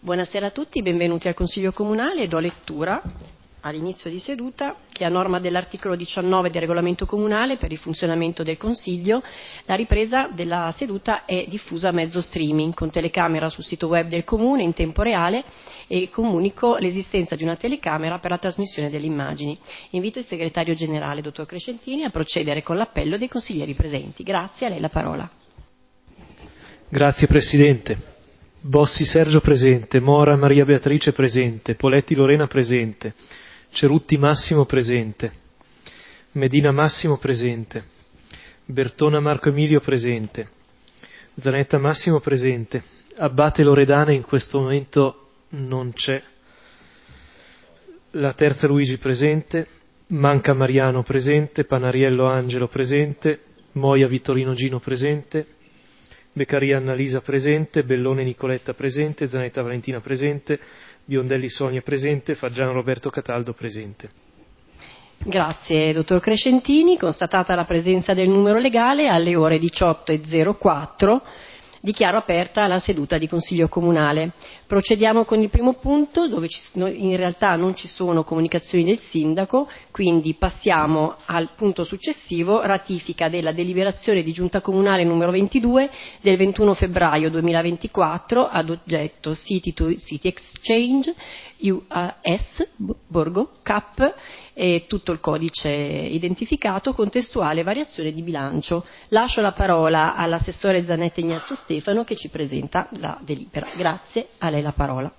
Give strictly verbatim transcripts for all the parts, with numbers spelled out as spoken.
Buonasera a tutti, benvenuti al Consiglio Comunale. Do lettura all'inizio di seduta che a norma dell'articolo diciannove del Regolamento Comunale per il funzionamento del Consiglio, la ripresa della seduta è diffusa a mezzo streaming con telecamera sul sito web del Comune in tempo reale e comunico l'esistenza di una telecamera per la trasmissione delle immagini. Invito il Segretario Generale, Dottor Crescentini, a procedere con l'appello dei consiglieri presenti. Grazie, a lei la parola. Grazie Presidente. Bossi Sergio presente, Mora Maria Beatrice presente, Poletti Lorena presente, Cerutti Massimo presente, Medina Massimo presente, Bertona Marco Emilio presente, Zanetta Massimo presente, Abbate Loredana in questo momento non c'è, la terza Luigi presente, Manca Mariano presente, Panariello Angelo presente, Moia Vittorino Gino presente, Beccaria Annalisa presente, Bellone Nicoletta presente, Zanetta Valentina presente, Biondelli Sonia presente, Faggiano Roberto Cataldo presente. Grazie, dottor Crescentini. Constatata la presenza del numero legale, alle ore diciotto e zero quattro dichiaro aperta la seduta di Consiglio Comunale. Procediamo con il primo punto, dove ci, in realtà non ci sono comunicazioni del Sindaco, quindi passiamo al punto successivo, ratifica della deliberazione di Giunta Comunale numero ventidue del ventuno febbraio duemilaventiquattro ad oggetto City to City Exchange, U A S, Borgo, C A P e tutto il codice identificato, contestuale variazione di bilancio. Lascio la parola all'assessore Zanetta Ignazio Stefano che ci presenta la delibera. Grazie, a lei la parola.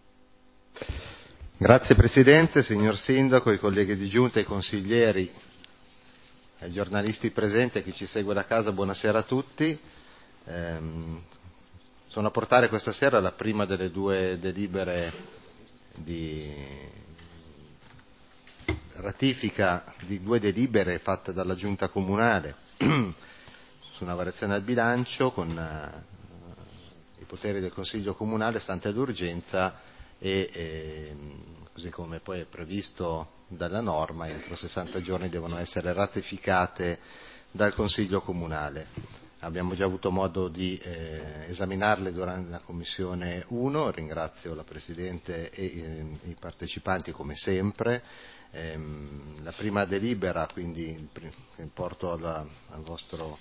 Grazie Presidente, signor Sindaco, i colleghi di Giunta, i consiglieri, ai giornalisti presenti e chi ci segue da casa, buonasera a tutti. Ehm, sono a portare questa sera la prima delle due delibere di ratifica di due delibere fatte dalla Giunta Comunale su una variazione al bilancio con uh, i poteri del Consiglio Comunale stante l'urgenza e eh, così come poi è previsto dalla norma entro sessanta giorni devono essere ratificate dal Consiglio Comunale. Abbiamo già avuto modo di eh, esaminarle durante la Commissione uno, ringrazio la Presidente e eh, i partecipanti come sempre. Ehm, la prima delibera, quindi che porto alla, al vostro,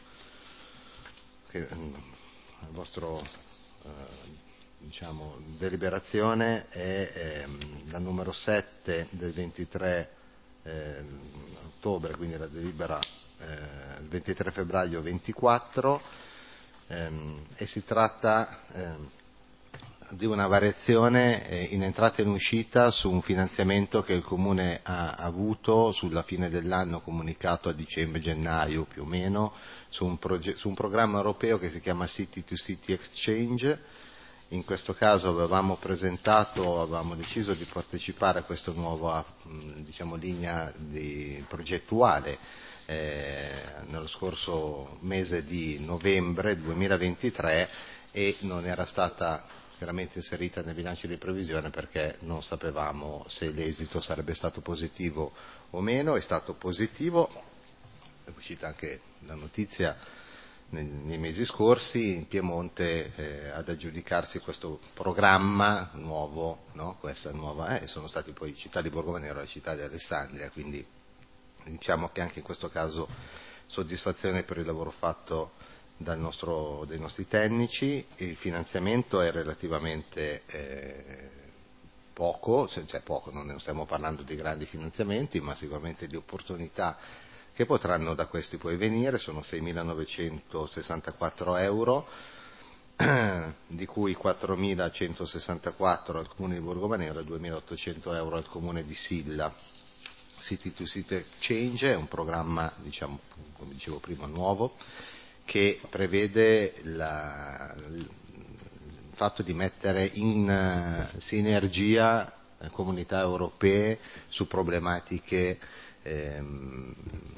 che, al vostro eh, diciamo, deliberazione è ehm, la numero sette del ventitré eh, ottobre, quindi la delibera eh, il ventitré febbraio ventiquattro ehm, e si tratta ehm, di una variazione eh, in entrata e in uscita su un finanziamento che il Comune ha avuto sulla fine dell'anno comunicato a dicembre-gennaio più o meno su un, proge- su un programma europeo che si chiama City to City Exchange. In questo caso avevamo presentato, avevamo deciso di partecipare a questa nuova diciamo, linea di progettuale eh, nello scorso mese di novembre duemilaventitré e non era stata chiaramente inserita nel bilancio di previsione perché non sapevamo se l'esito sarebbe stato positivo o meno. È stato positivo, è uscita anche la notizia nei, nei mesi scorsi in Piemonte eh, ad aggiudicarsi questo programma nuovo, no? Questa nuova, eh, sono stati poi Città di Borgomanero e la Città di Alessandria, quindi diciamo che anche in questo caso soddisfazione per il lavoro fatto dal nostro, dai nostri tecnici. Il finanziamento è relativamente eh, poco, cioè poco, non stiamo parlando di grandi finanziamenti, ma sicuramente di opportunità che potranno da questi poi venire, sono seimilanovecentosessantaquattro euro, di cui quattromilacentosessantaquattro al Comune di Borgomanero e duemilaottocento euro al Comune di Silla. City to City Exchange è un programma, diciamo, come dicevo prima, nuovo, che prevede la, il fatto di mettere in uh, sinergia le comunità europee su problematiche ehm,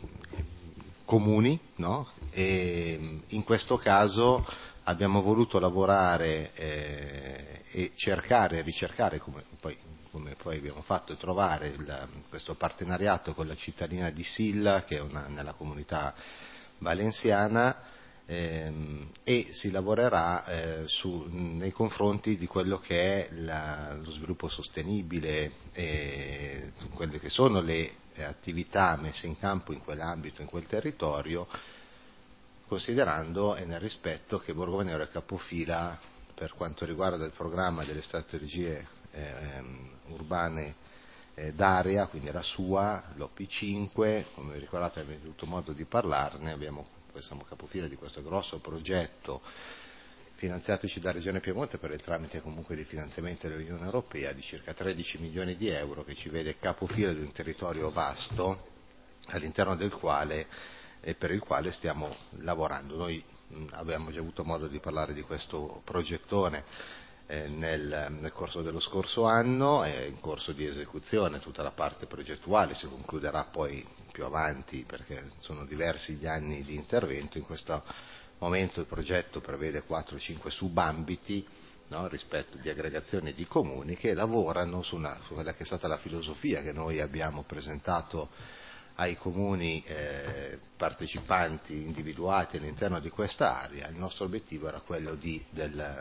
comuni, no? E in questo caso abbiamo voluto lavorare eh, e cercare, ricercare, come poi, come poi abbiamo fatto, trovare il, questo partenariato con la cittadina di Silla, che è una, nella comunità valenziana, ehm, e si lavorerà eh, su, nei confronti di quello che è la, lo sviluppo sostenibile e quelle che sono le attività messe in campo in quell'ambito, in quel territorio, considerando e nel rispetto che Borgomanero è capofila per quanto riguarda il programma delle strategie eh, urbane eh, d'area, quindi la sua, l'O P cinque, come vi ricordate abbiamo avuto modo di parlarne, abbiamo, siamo capofila di questo grosso progetto finanziatoci da Regione Piemonte per il tramite comunque di finanziamento dell'Unione Europea di circa tredici milioni di euro, che ci vede capofila di un territorio vasto all'interno del quale e per il quale stiamo lavorando. Noi mh, abbiamo già avuto modo di parlare di questo progettone eh, nel, nel corso dello scorso anno, è in corso di esecuzione tutta la parte progettuale, si concluderà poi più avanti perché sono diversi gli anni di intervento. In questo momento il progetto prevede quattro cinque subambiti, no, rispetto di aggregazioni di comuni che lavorano su, una, su quella che è stata la filosofia che noi abbiamo presentato ai comuni eh, partecipanti individuati all'interno di questa area. Il nostro obiettivo era quello di, del,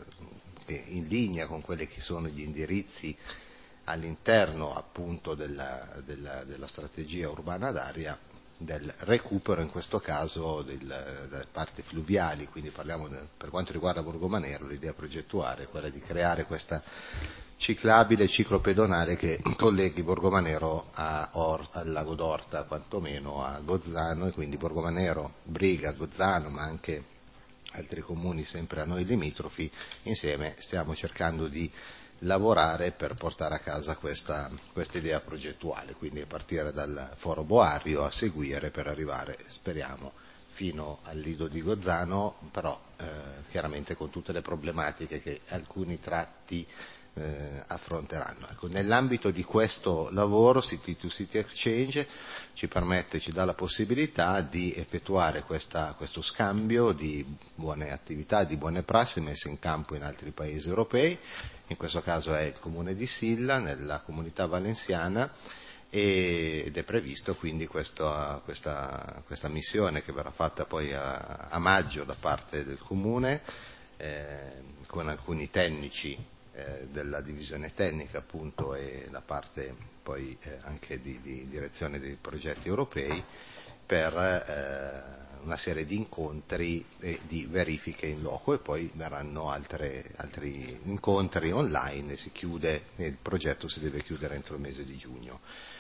in linea con quelli che sono gli indirizzi all'interno appunto della, della, della strategia urbana d'aria, del recupero in questo caso del, delle parti fluviali, quindi parliamo del, per quanto riguarda Borgomanero l'idea progettuale è quella di creare questa ciclabile ciclopedonale che colleghi Borgomanero a Or, al lago d'Orta, quantomeno a Gozzano, e quindi Borgomanero, Briga, Gozzano, ma anche altri comuni sempre a noi limitrofi, insieme stiamo cercando di lavorare per portare a casa questa, questa idea progettuale, quindi a partire dal Foro Boario a seguire per arrivare, speriamo, fino al lido di Gozzano, però eh, chiaramente con tutte le problematiche che alcuni tratti eh, affronteranno. Ecco, nell'ambito di questo lavoro City to City Exchange ci permette, ci dà la possibilità di effettuare questa, questo scambio di buone attività, di buone prassi messe in campo in altri paesi europei. In questo caso è il comune di Silla, nella comunità valenziana, ed è previsto quindi questo, questa, questa missione che verrà fatta poi a, a maggio da parte del comune eh, con alcuni tecnici eh, della divisione tecnica appunto e la parte poi eh, anche di, di direzione dei progetti europei per eh, una serie di incontri e di verifiche in loco, e poi verranno altre, altri incontri online e si chiude, e il progetto si deve chiudere entro il mese di giugno.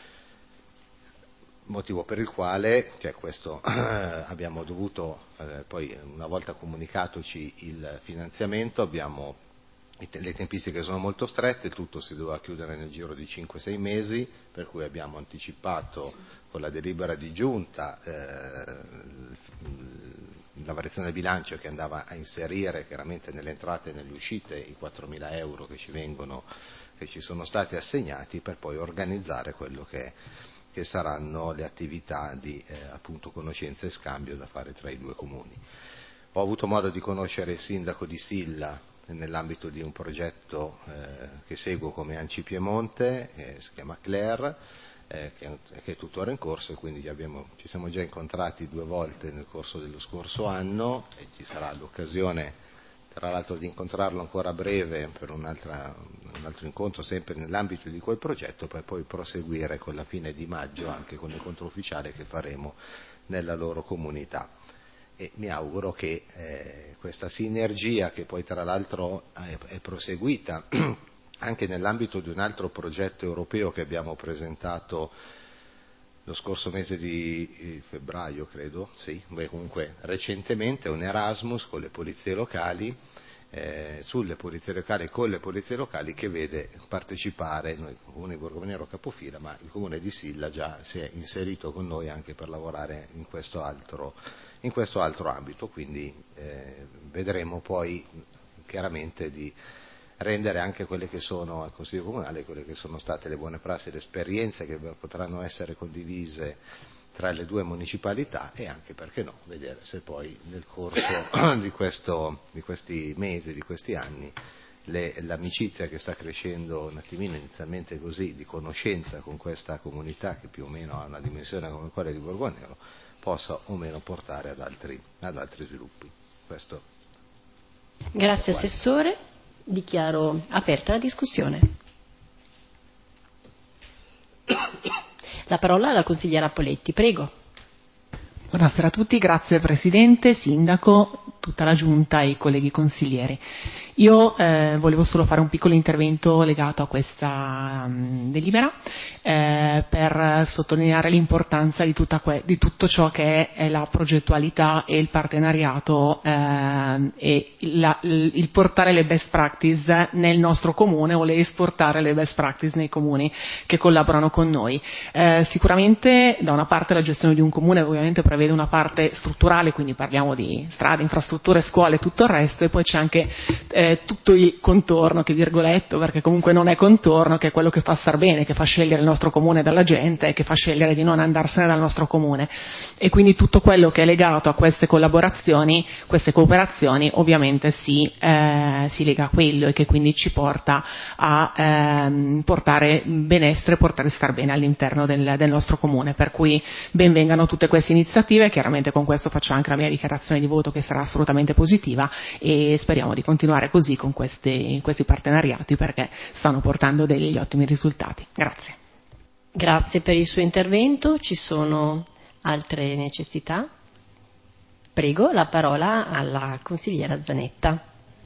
Motivo per il quale, cioè questo, eh, abbiamo dovuto, eh, poi una volta comunicatoci il finanziamento, abbiamo le tempistiche sono molto strette, tutto si doveva chiudere nel giro di cinque sei mesi, per cui abbiamo anticipato con la delibera di giunta eh, la variazione del bilancio che andava a inserire chiaramente nelle entrate e nelle uscite i quattromila euro che ci vengono, che ci sono stati assegnati, per poi organizzare quello che, che saranno le attività di eh, appunto conoscenza e scambio da fare tra i due comuni. Ho avuto modo di conoscere il sindaco di Silla nell'ambito di un progetto eh, che seguo come ANCI Piemonte, eh, si chiama Claire, eh, che, che è tuttora in corso, e quindi abbiamo, ci siamo già incontrati due volte nel corso dello scorso anno, e ci sarà l'occasione tra l'altro di incontrarlo ancora a breve per un'altra, un altro incontro sempre nell'ambito di quel progetto, per poi proseguire con la fine di maggio anche con l'incontro ufficiale che faremo nella loro comunità. E mi auguro che eh, questa sinergia, che poi tra l'altro è, è proseguita anche nell'ambito di un altro progetto europeo che abbiamo presentato lo scorso mese di febbraio, credo, sì, beh, comunque recentemente, un Erasmus con le polizie locali, eh, sulle polizie locali, con le polizie locali, che vede partecipare, noi comune di Borgomanero capofila, ma il comune di Silla già si è inserito con noi anche per lavorare in questo altro in questo altro ambito, quindi eh, vedremo poi chiaramente di rendere anche quelle che sono al Consiglio Comunale, quelle che sono state le buone prassi, le esperienze che potranno essere condivise tra le due municipalità, e anche, perché no, vedere se poi nel corso di, questo, di questi mesi, di questi anni, le, l'amicizia che sta crescendo un attimino inizialmente così, di conoscenza con questa comunità che più o meno ha una dimensione come quella di Borgomanero, possa o meno portare ad altri, ad altri sviluppi. Questo. Grazie Assessore, dichiaro aperta la discussione. La parola alla consigliera Poletti, prego. Buonasera a tutti, grazie Presidente, Sindaco, tutta la Giunta e i colleghi consiglieri. Io eh, volevo solo fare un piccolo intervento legato a questa um, delibera eh, per sottolineare l'importanza di, tutta que- di tutto ciò che è la progettualità e il partenariato eh, e la, il, il portare le best practice nel nostro comune o le esportare le best practice nei comuni che collaborano con noi. Eh, sicuramente da una parte la gestione di un comune ovviamente prevede una parte strutturale, quindi parliamo di strade, infrastrutture, scuole e tutto il resto, e poi c'è anche eh, tutto il contorno, che virgoletto, perché comunque non è contorno, che è quello che fa star bene, che fa scegliere il nostro comune dalla gente e che fa scegliere di non andarsene dal nostro comune, e quindi tutto quello che è legato a queste collaborazioni, queste cooperazioni ovviamente si, eh, si lega a quello, e che quindi ci porta a ehm, portare benessere, portare star bene all'interno del, del nostro comune, per cui benvengano tutte queste iniziative. Chiaramente con questo faccio anche la mia dichiarazione di voto, che sarà assolutamente positiva, e speriamo di continuare così con questi, questi partenariati, perché stanno portando degli ottimi risultati. Grazie. Grazie per il suo intervento. Ci sono altre necessità? Prego, la parola alla consigliera Zanetta.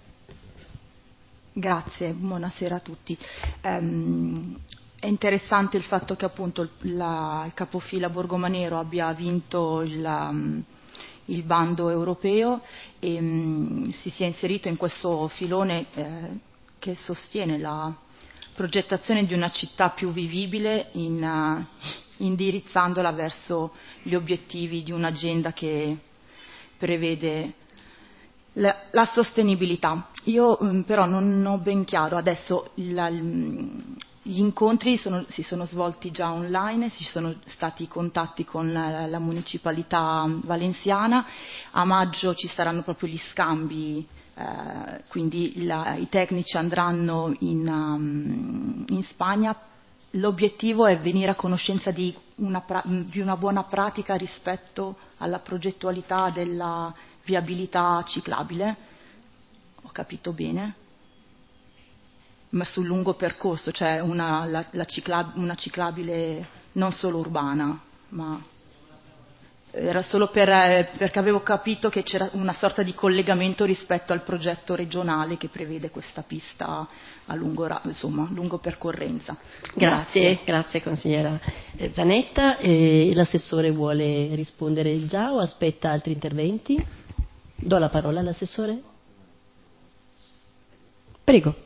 Grazie, buonasera a tutti. Um, è interessante il fatto che appunto il, la, il capofila Borgomanero abbia vinto il, um, il bando europeo e um, si sia inserito in questo filone eh, che sostiene la progettazione di una città più vivibile, in, uh, indirizzandola verso gli obiettivi di un'agenda che prevede la, la sostenibilità. Io um, però non ho ben chiaro adesso la, gli incontri sono, si sono svolti già online, ci sono stati contatti con la, la municipalità valenziana, a maggio ci saranno proprio gli scambi, eh, quindi la, i tecnici andranno in, um, in Spagna. L'obiettivo è venire a conoscenza di una, di una buona pratica rispetto alla progettualità della viabilità ciclabile. Ho capito bene? Ma sul lungo percorso, cioè una, la, la ciclab, una ciclabile non solo urbana, ma era solo per, eh, perché avevo capito che c'era una sorta di collegamento rispetto al progetto regionale che prevede questa pista a lungo, insomma, lungo percorrenza. Grazie, Grazie, grazie consigliera Zanetta. E l'assessore vuole rispondere già o aspetta altri interventi? Do la parola all'assessore. Prego.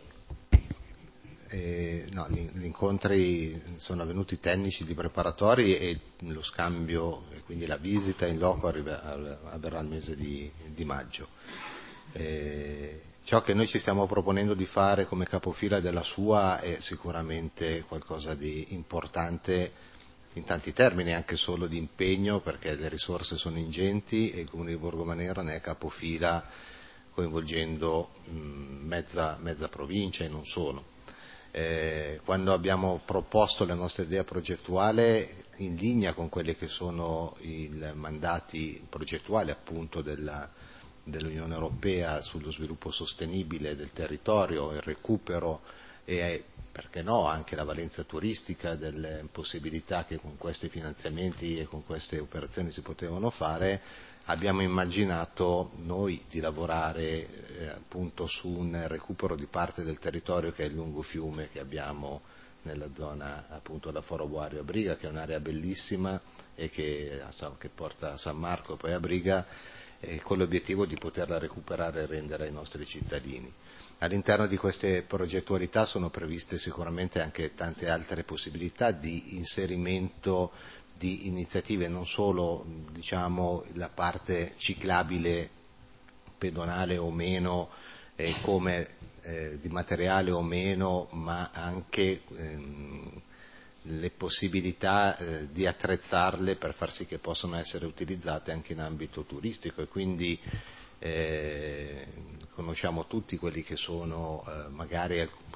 Eh, no, gli incontri sono avvenuti tecnici di preparatori e lo scambio, e quindi la visita in loco avverrà il mese di, di maggio. Eh, ciò che noi ci stiamo proponendo di fare come capofila della S U A è sicuramente qualcosa di importante in tanti termini, anche solo di impegno, perché le risorse sono ingenti e il Comune di Borgomanero ne è capofila, coinvolgendo mh, mezza, mezza provincia e non solo. Eh, quando abbiamo proposto la nostra idea progettuale in linea con quelli che sono i mandati progettuali appunto della, dell'Unione Europea sullo sviluppo sostenibile del territorio, il recupero e perché no anche la valenza turistica delle possibilità che con questi finanziamenti e con queste operazioni si potevano fare, abbiamo immaginato noi di lavorare eh, appunto su un recupero di parte del territorio che è il lungo fiume che abbiamo nella zona appunto da Foro Boario a Briga, che è un'area bellissima e che, che porta a San Marco e poi a Briga, eh, con l'obiettivo di poterla recuperare e rendere ai nostri cittadini. All'interno di queste progettualità sono previste sicuramente anche tante altre possibilità di inserimento di iniziative, non solo diciamo la parte ciclabile pedonale o meno, eh, come eh, di materiale o meno, ma anche ehm, le possibilità eh, di attrezzarle per far sì che possano essere utilizzate anche in ambito turistico, e quindi eh, conosciamo tutti quelli che sono eh, magari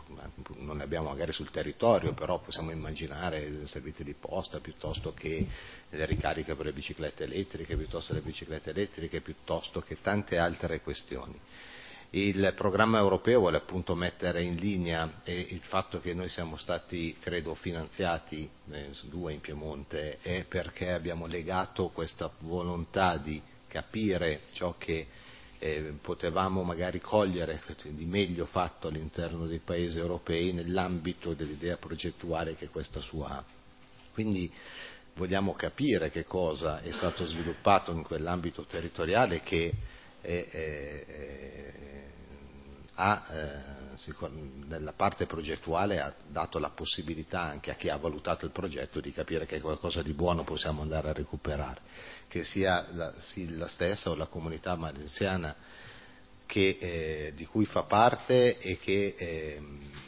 non ne abbiamo magari sul territorio, però possiamo immaginare servizi di posta piuttosto che le ricariche per le biciclette elettriche, piuttosto le biciclette elettriche, piuttosto che tante altre questioni. Il programma europeo vuole appunto mettere in linea, e il fatto che noi siamo stati, credo, finanziati eh, due in Piemonte è perché abbiamo legato questa volontà di capire ciò che eh, potevamo magari cogliere di meglio fatto all'interno dei paesi europei nell'ambito dell'idea progettuale che questa sua ha. Quindi vogliamo capire che cosa è stato sviluppato in quell'ambito territoriale che è, è, è, ha, eh, nella parte progettuale ha dato la possibilità anche a chi ha valutato il progetto di capire che qualcosa di buono possiamo andare a recuperare, che sia la, sì, la stessa o la comunità malenziana che, eh, di cui fa parte e che eh,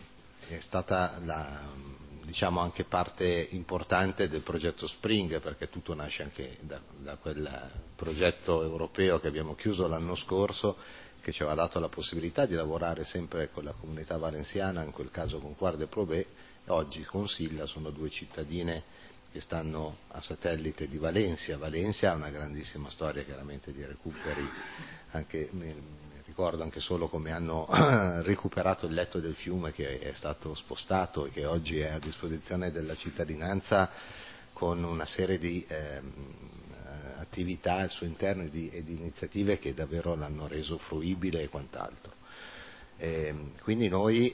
è stata la, diciamo anche parte importante del progetto Spring, perché tutto nasce anche da, da quel progetto europeo che abbiamo chiuso l'anno scorso, che ci aveva dato la possibilità di lavorare sempre con la comunità valenziana, in quel caso con Quart de Probé, e oggi con Silla sono due cittadine che stanno a satellite di Valencia. Valencia ha una grandissima storia chiaramente di recuperi, anche, mi, mi ricordo anche solo come hanno recuperato il letto del fiume che è stato spostato e che oggi è a disposizione della cittadinanza con una serie di eh, attività al suo interno e di, e di iniziative che davvero l'hanno reso fruibile e quant'altro. E quindi noi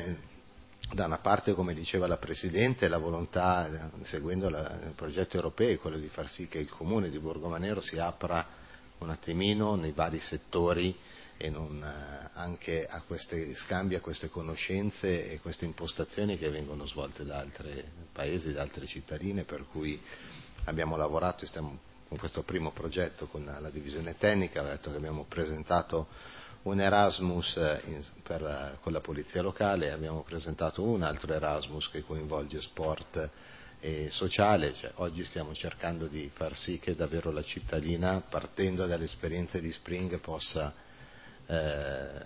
da una parte, come diceva la Presidente, la volontà, seguendo la, il progetto europeo, è quello di far sì che il Comune di Borgomanero si apra un attimino nei vari settori e non eh, anche a questi scambi, a queste conoscenze e queste impostazioni che vengono svolte da altri paesi, da altre cittadine, per cui abbiamo lavorato e stiamo con questo primo progetto con la, la divisione tecnica. Ho detto che abbiamo presentato un Erasmus in, per, con la polizia locale, abbiamo presentato un altro Erasmus che coinvolge sport e sociale, cioè, oggi stiamo cercando di far sì che davvero la cittadina, partendo dalle esperienze di Spring, possa eh,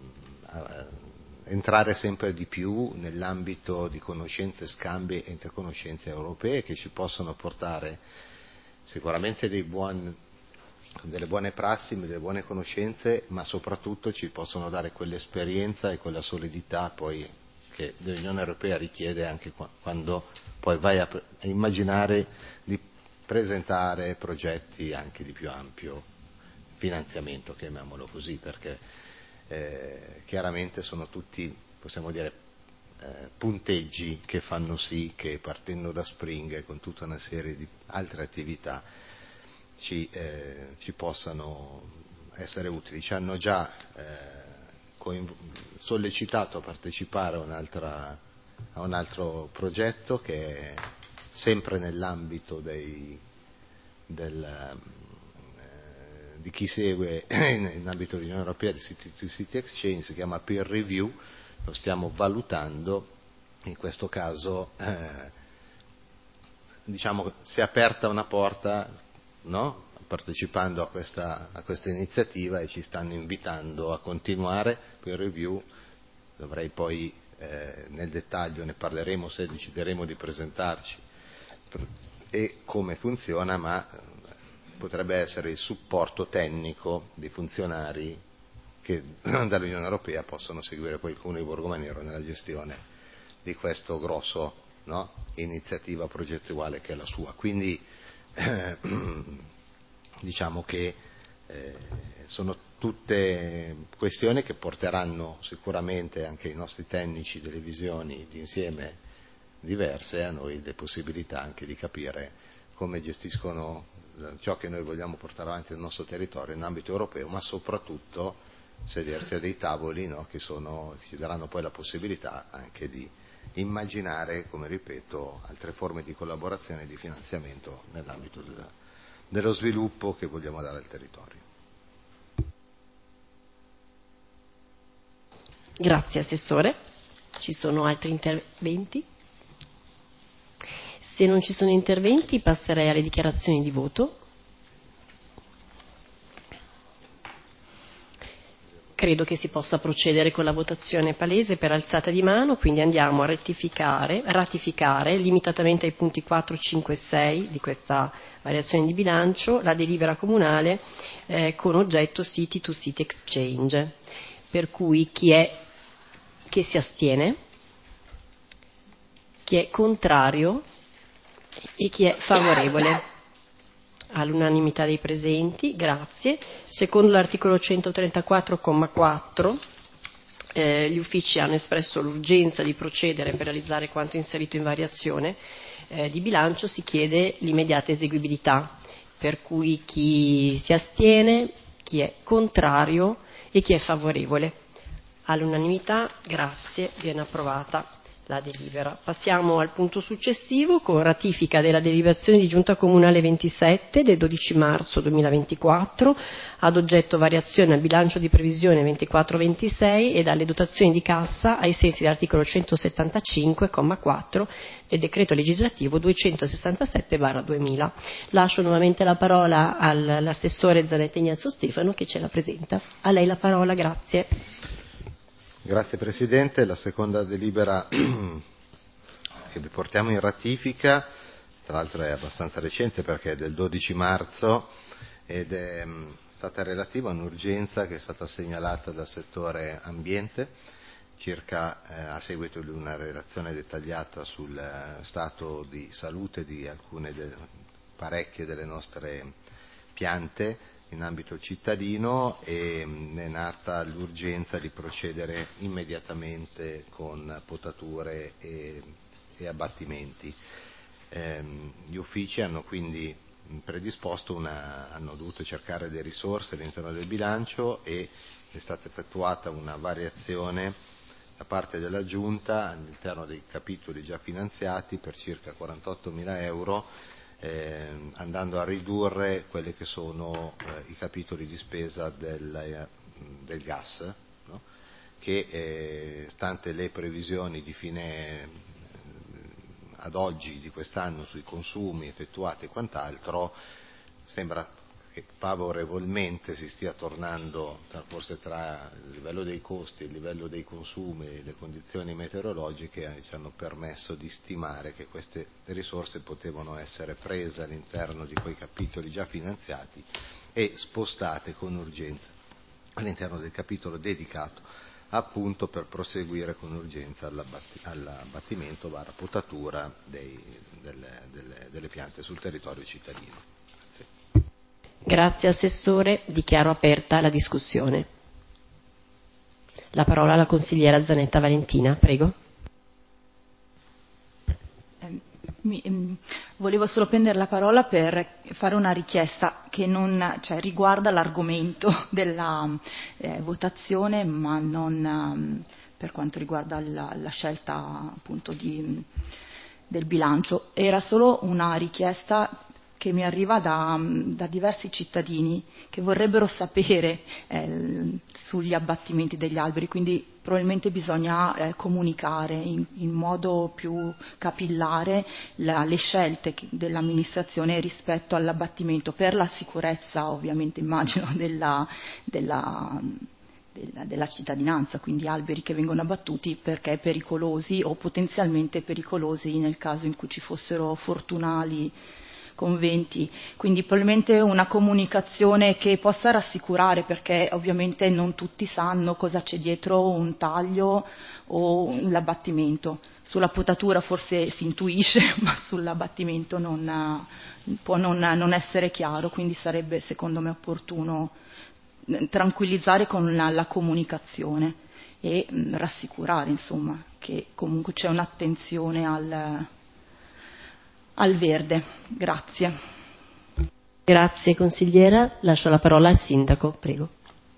entrare sempre di più nell'ambito di conoscenze, scambi e interconoscenze europee che ci possono portare sicuramente dei buoni, delle buone prassi, delle buone conoscenze, ma soprattutto ci possono dare quell'esperienza e quella solidità poi che l'Unione Europea richiede anche quando poi vai a immaginare di presentare progetti anche di più ampio finanziamento, chiamiamolo così, perché eh, chiaramente sono tutti, possiamo dire, eh, punteggi che fanno sì che partendo da Spring e con tutta una serie di altre attività ci, eh, ci possano essere utili. Ci hanno già eh, sollecitato a partecipare a, un'altra, a un altro progetto che è sempre nell'ambito dei, del, eh, di chi segue in ambito dell'Unione Europea di City to City Exchange, si chiama Peer Review, lo stiamo valutando, in questo caso eh, diciamo si è aperta una porta, no? Partecipando a questa, a questa iniziativa, e ci stanno invitando a continuare. Per review dovrei poi eh, nel dettaglio ne parleremo se decideremo di presentarci e come funziona, ma potrebbe essere il supporto tecnico di funzionari che dall'Unione Europea possono seguire poi il Comune di Borgomanero nella gestione di questo grosso, no? iniziativa progettuale che è la sua. Quindi eh, diciamo che eh, sono tutte questioni che porteranno sicuramente anche i nostri tecnici delle visioni d'insieme diverse a noi le possibilità anche di capire come gestiscono ciò che noi vogliamo portare avanti nel nostro territorio in ambito europeo, ma soprattutto sedersi a dei tavoli, no, che, sono, che ci daranno poi la possibilità anche di immaginare, come ripeto, altre forme di collaborazione e di finanziamento nell'ambito della, dello sviluppo che vogliamo dare al territorio. Grazie Assessore. Ci sono altri interventi? Se non ci sono interventi passerei alle dichiarazioni di voto. credo che si possa procedere con la votazione palese per alzata di mano, quindi andiamo a rettificare, ratificare limitatamente ai punti quattro, cinque e sei di questa variazione di bilancio la delibera comunale eh, con oggetto City to City Exchange. Per cui chi è che si astiene, chi è contrario e chi è favorevole? All'unanimità dei presenti, grazie. Secondo l'articolo centotrentaquattro comma quattro eh, gli uffici hanno espresso l'urgenza di procedere per realizzare quanto inserito in variazione eh, di bilancio, si chiede l'immediata eseguibilità, per cui chi si astiene, chi è contrario e chi è favorevole. All'unanimità, grazie, viene approvata la delibera. Passiamo al punto successivo con ratifica della deliberazione di Giunta Comunale ventisette del dodici marzo duemilaventiquattro ad oggetto variazione al bilancio di previsione ventiquattro ventisei e dalle dotazioni di cassa ai sensi dell'articolo centosettantacinque comma quattro del decreto legislativo duecentosessantasette barra duemila. Lascio nuovamente la parola all'assessore Zanetta Ignazio Stefano che ce la presenta. A lei la parola, grazie. Grazie Presidente. La seconda delibera che vi portiamo in ratifica, tra l'altro è abbastanza recente perché è del dodici marzo ed è stata relativa a un'urgenza che è stata segnalata dal settore ambiente circa eh, a seguito di una relazione dettagliata sul eh, stato di salute di alcune de- parecchie delle nostre piante in ambito cittadino e mh, è nata l'urgenza di procedere immediatamente con potature e, e abbattimenti. Ehm, gli uffici hanno quindi predisposto una, hanno dovuto cercare delle risorse all'interno del bilancio e è stata effettuata una variazione da parte della Giunta all'interno dei capitoli già finanziati per circa quarantottomila euro, eh, andando a ridurre quelli che sono eh, i capitoli di spesa del, eh, del gas, no? Che eh, stante le previsioni di fine eh, ad oggi di quest'anno sui consumi effettuati e quant'altro, sembra che favorevolmente si stia tornando, forse tra il livello dei costi, il livello dei consumi e le condizioni meteorologiche ci hanno permesso di stimare che queste risorse potevano essere prese all'interno di quei capitoli già finanziati e spostate con urgenza all'interno del capitolo dedicato appunto per proseguire con urgenza all'abbatti, all'abbattimento barra potatura dei, delle, delle, delle piante sul territorio cittadino. Grazie Assessore, dichiaro aperta la discussione. La parola alla consigliera Zanetta Valentina, prego. Eh, mi, ehm, volevo solo prendere la parola per fare una richiesta che non, cioè, riguarda l'argomento della eh, votazione, ma non um, per quanto riguarda la, la scelta appunto di, del bilancio. Era solo una richiesta che mi arriva da, da diversi cittadini che vorrebbero sapere eh, sugli abbattimenti degli alberi, quindi probabilmente bisogna eh, comunicare in, in modo più capillare la, le scelte dell'amministrazione rispetto all'abbattimento, per la sicurezza ovviamente immagino della, della, della, della cittadinanza, quindi alberi che vengono abbattuti perché pericolosi o potenzialmente pericolosi nel caso in cui ci fossero fortunali conventi, quindi probabilmente una comunicazione che possa rassicurare, perché ovviamente non tutti sanno cosa c'è dietro un taglio o l'abbattimento. Sulla potatura forse si intuisce, ma sull'abbattimento non, può non, non essere chiaro, quindi sarebbe secondo me opportuno tranquillizzare con la, la comunicazione e mh, rassicurare insomma che comunque c'è un'attenzione al al verde. Grazie. Grazie consigliera, lascio la parola al sindaco, prego.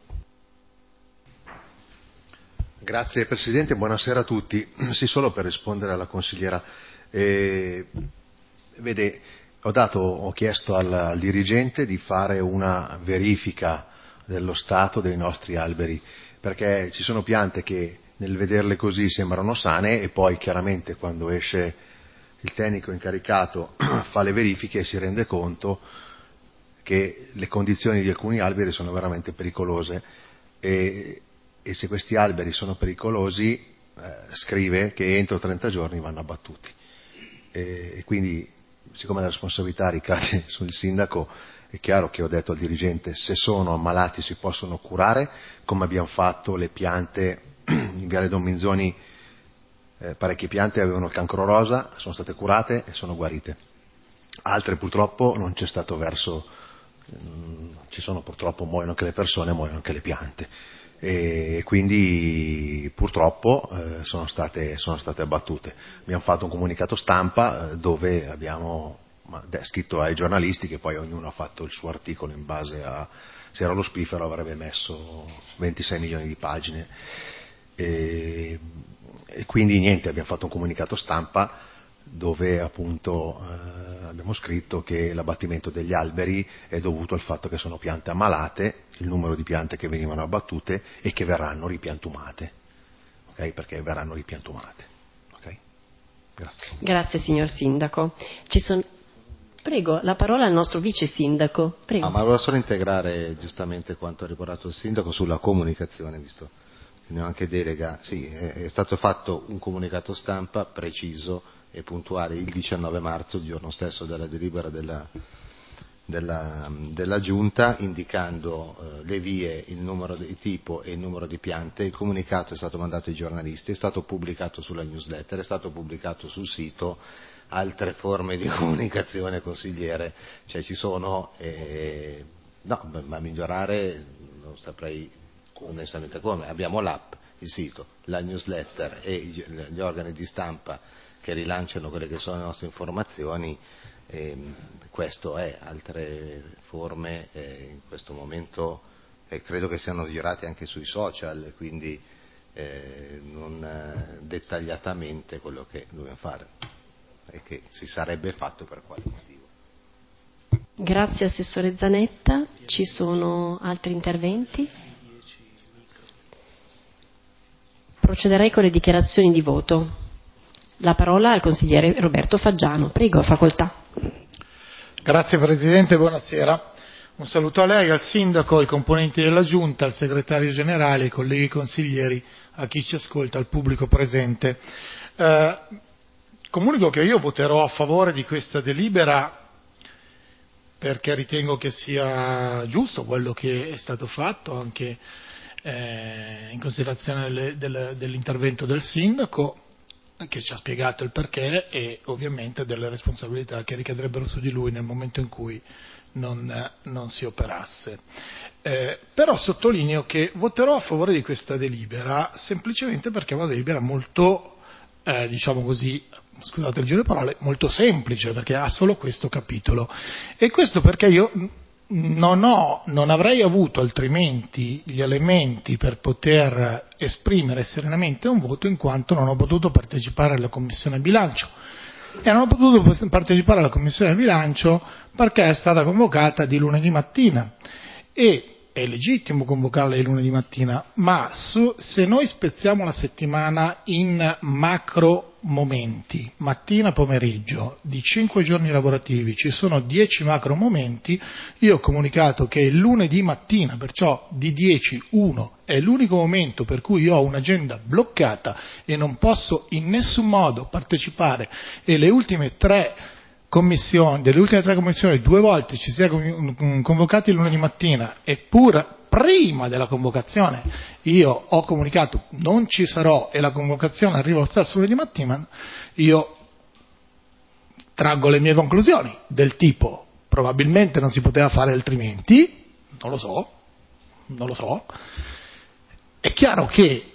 Grazie Presidente, buonasera a tutti. Sì, solo per rispondere alla consigliera. Eh, vede, ho, dato, ho chiesto al, al dirigente di fare una verifica dello stato dei nostri alberi, perché ci sono piante che nel vederle così sembrano sane e poi chiaramente quando esce il tecnico incaricato fa le verifiche e si rende conto che le condizioni di alcuni alberi sono veramente pericolose e e se questi alberi sono pericolosi eh, scrive che entro trenta giorni vanno abbattuti. E, e quindi, siccome la responsabilità ricade sul sindaco, è chiaro che ho detto al dirigente: se sono ammalati si possono curare, come abbiamo fatto le piante in Viale Don Minzoni, eh, parecchie piante avevano il cancro rosa, sono state curate e sono guarite. Altre purtroppo non c'è stato verso, mh, ci sono purtroppo, muoiono anche le persone, muoiono anche le piante, e quindi purtroppo eh, sono state, sono state abbattute. Abbiamo fatto un comunicato stampa eh, dove abbiamo ma, de, scritto ai giornalisti, che poi ognuno ha fatto il suo articolo in base a, se era lo spiffero avrebbe messo ventisei milioni di pagine, e, e quindi niente, abbiamo fatto un comunicato stampa dove appunto eh, abbiamo scritto che l'abbattimento degli alberi è dovuto al fatto che sono piante ammalate, il numero di piante che venivano abbattute e che verranno ripiantumate, ok? Perché verranno ripiantumate, ok? Grazie. Grazie signor Sindaco. Ci son... Prego, la parola al nostro vice sindaco. Prego. Ah, ma volevo solo integrare giustamente quanto ha riportato il sindaco sulla comunicazione, visto che ne ho anche delega. Sì, è, è stato fatto un comunicato stampa preciso e puntuale il diciannove marzo, il giorno stesso della delibera della, della, della Giunta, indicando eh, le vie, il numero di tipo e il numero di piante. Il comunicato è stato mandato ai giornalisti, è stato pubblicato sulla newsletter, è stato pubblicato sul sito. Altre forme di comunicazione, consigliere, cioè ci sono, eh, no, ma migliorare non saprei onestamente come. Abbiamo l'app, il sito, la newsletter e gli organi di stampa che rilanciano quelle che sono le nostre informazioni, eh, questo è. Altre forme eh, in questo momento eh, credo che siano girate anche sui social, quindi eh, non eh, dettagliatamente quello che dobbiamo fare e che si sarebbe fatto per quale motivo. Grazie Assessore Zanetta. Ci sono altri interventi? Procederei con le dichiarazioni di voto. La parola al consigliere Roberto Faggiano. Prego, facoltà. Grazie Presidente, buonasera. Un saluto a lei, al Sindaco, ai componenti della Giunta, al Segretario Generale, ai colleghi consiglieri, a chi ci ascolta, al pubblico presente. Eh, comunico che io voterò a favore di questa delibera perché ritengo che sia giusto quello che è stato fatto, anche eh, in considerazione del, del, dell'intervento del Sindaco, che ci ha spiegato il perché e ovviamente delle responsabilità che ricadrebbero su di lui nel momento in cui non, non si operasse. Eh, però sottolineo che voterò a favore di questa delibera semplicemente perché è una delibera molto, eh, diciamo così, scusate il giro di parole, molto semplice, perché ha solo questo capitolo. E questo perché io non ho, non avrei avuto altrimenti gli elementi per poter esprimere serenamente un voto, in quanto non ho potuto partecipare alla Commissione Bilancio. E non ho potuto partecipare alla Commissione Bilancio perché è stata convocata di lunedì mattina. E è legittimo convocarla di lunedì mattina, ma su, se noi spezziamo la settimana in macro momenti, mattina pomeriggio, di cinque giorni lavorativi, ci sono dieci macro momenti, io ho comunicato che il lunedì mattina, perciò di dieci, uno è l'unico momento per cui io ho un'agenda bloccata e non posso in nessun modo partecipare, e le ultime tre commissioni, delle ultime tre commissioni due volte ci si è convocati il lunedì mattina, eppure prima della convocazione io ho comunicato non ci sarò e la convocazione arriva lo stesso lunedì mattina, io traggo le mie conclusioni del tipo probabilmente non si poteva fare altrimenti, non lo so, non lo so. È chiaro che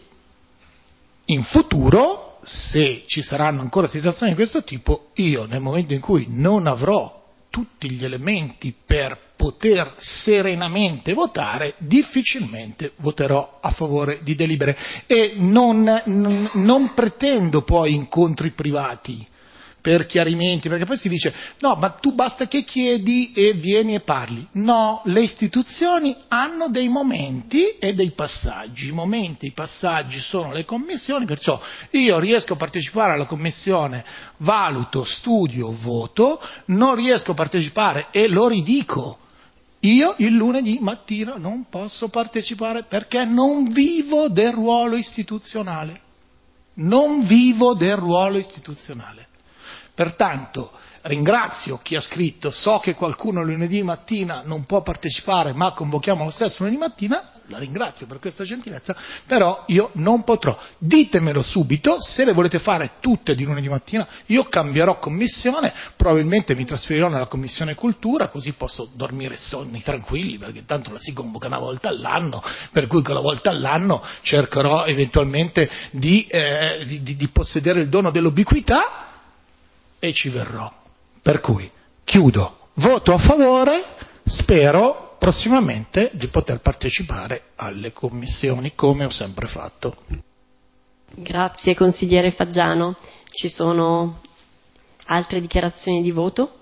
in futuro, se ci saranno ancora situazioni di questo tipo, io nel momento in cui non avrò tutti gli elementi per poter serenamente votare, difficilmente voterò a favore di delibere e non, non, non pretendo poi incontri privati per chiarimenti, perché poi si dice no, ma tu basta che chiedi e vieni e parli. No, le istituzioni hanno dei momenti e dei passaggi. I momenti, i passaggi sono le commissioni, perciò io riesco a partecipare alla commissione, valuto, studio, voto, non riesco a partecipare e lo ridico. Io il lunedì mattina non posso partecipare perché non vivo del ruolo istituzionale. Non vivo del ruolo istituzionale. Pertanto ringrazio chi ha scritto, so che qualcuno lunedì mattina non può partecipare ma convochiamo lo stesso lunedì mattina, la ringrazio per questa gentilezza, però io non potrò. Ditemelo subito, se le volete fare tutte di lunedì mattina io cambierò commissione, probabilmente mi trasferirò nella commissione cultura, così posso dormire sonni tranquilli, perché tanto la si convoca una volta all'anno, per cui quella volta all'anno cercherò eventualmente di, eh, di, di, di possedere il dono dell'ubiquità e ci verrò. Per cui chiudo, voto a favore, spero prossimamente di poter partecipare alle commissioni come ho sempre fatto. Grazie consigliere Faggiano. Ci sono altre dichiarazioni di voto?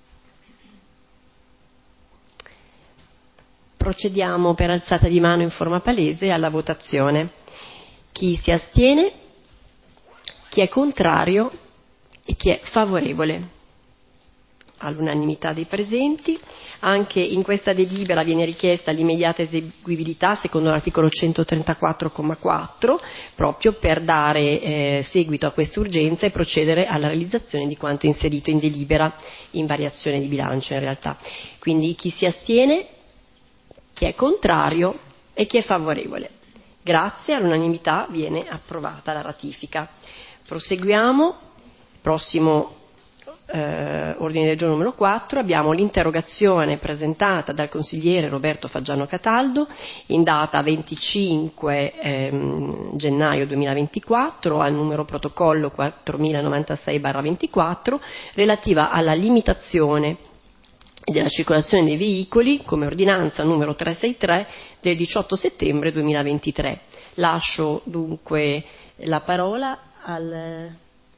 Procediamo per alzata di mano in forma palese alla votazione. Chi si astiene, chi è contrario e chi è favorevole? All'unanimità dei presenti. Anche in questa delibera viene richiesta l'immediata eseguibilità secondo l'articolo centotrentaquattro comma quattro, proprio per dare eh, seguito a questa urgenza e procedere alla realizzazione di quanto inserito in delibera in variazione di bilancio in realtà. Quindi chi si astiene, chi è contrario e chi è favorevole. Grazie, all'unanimità viene approvata la ratifica. Proseguiamo. Prossimo Eh, ordine del giorno numero quattro, abbiamo l'interrogazione presentata dal consigliere Roberto Faggiano Cataldo in data venticinque ehm, gennaio duemilaventiquattro al numero protocollo quattromilanovantasei barra ventiquattro, relativa alla limitazione della circolazione dei veicoli come ordinanza numero trecentosessantatré del diciotto settembre duemilaventitré. Lascio dunque la parola al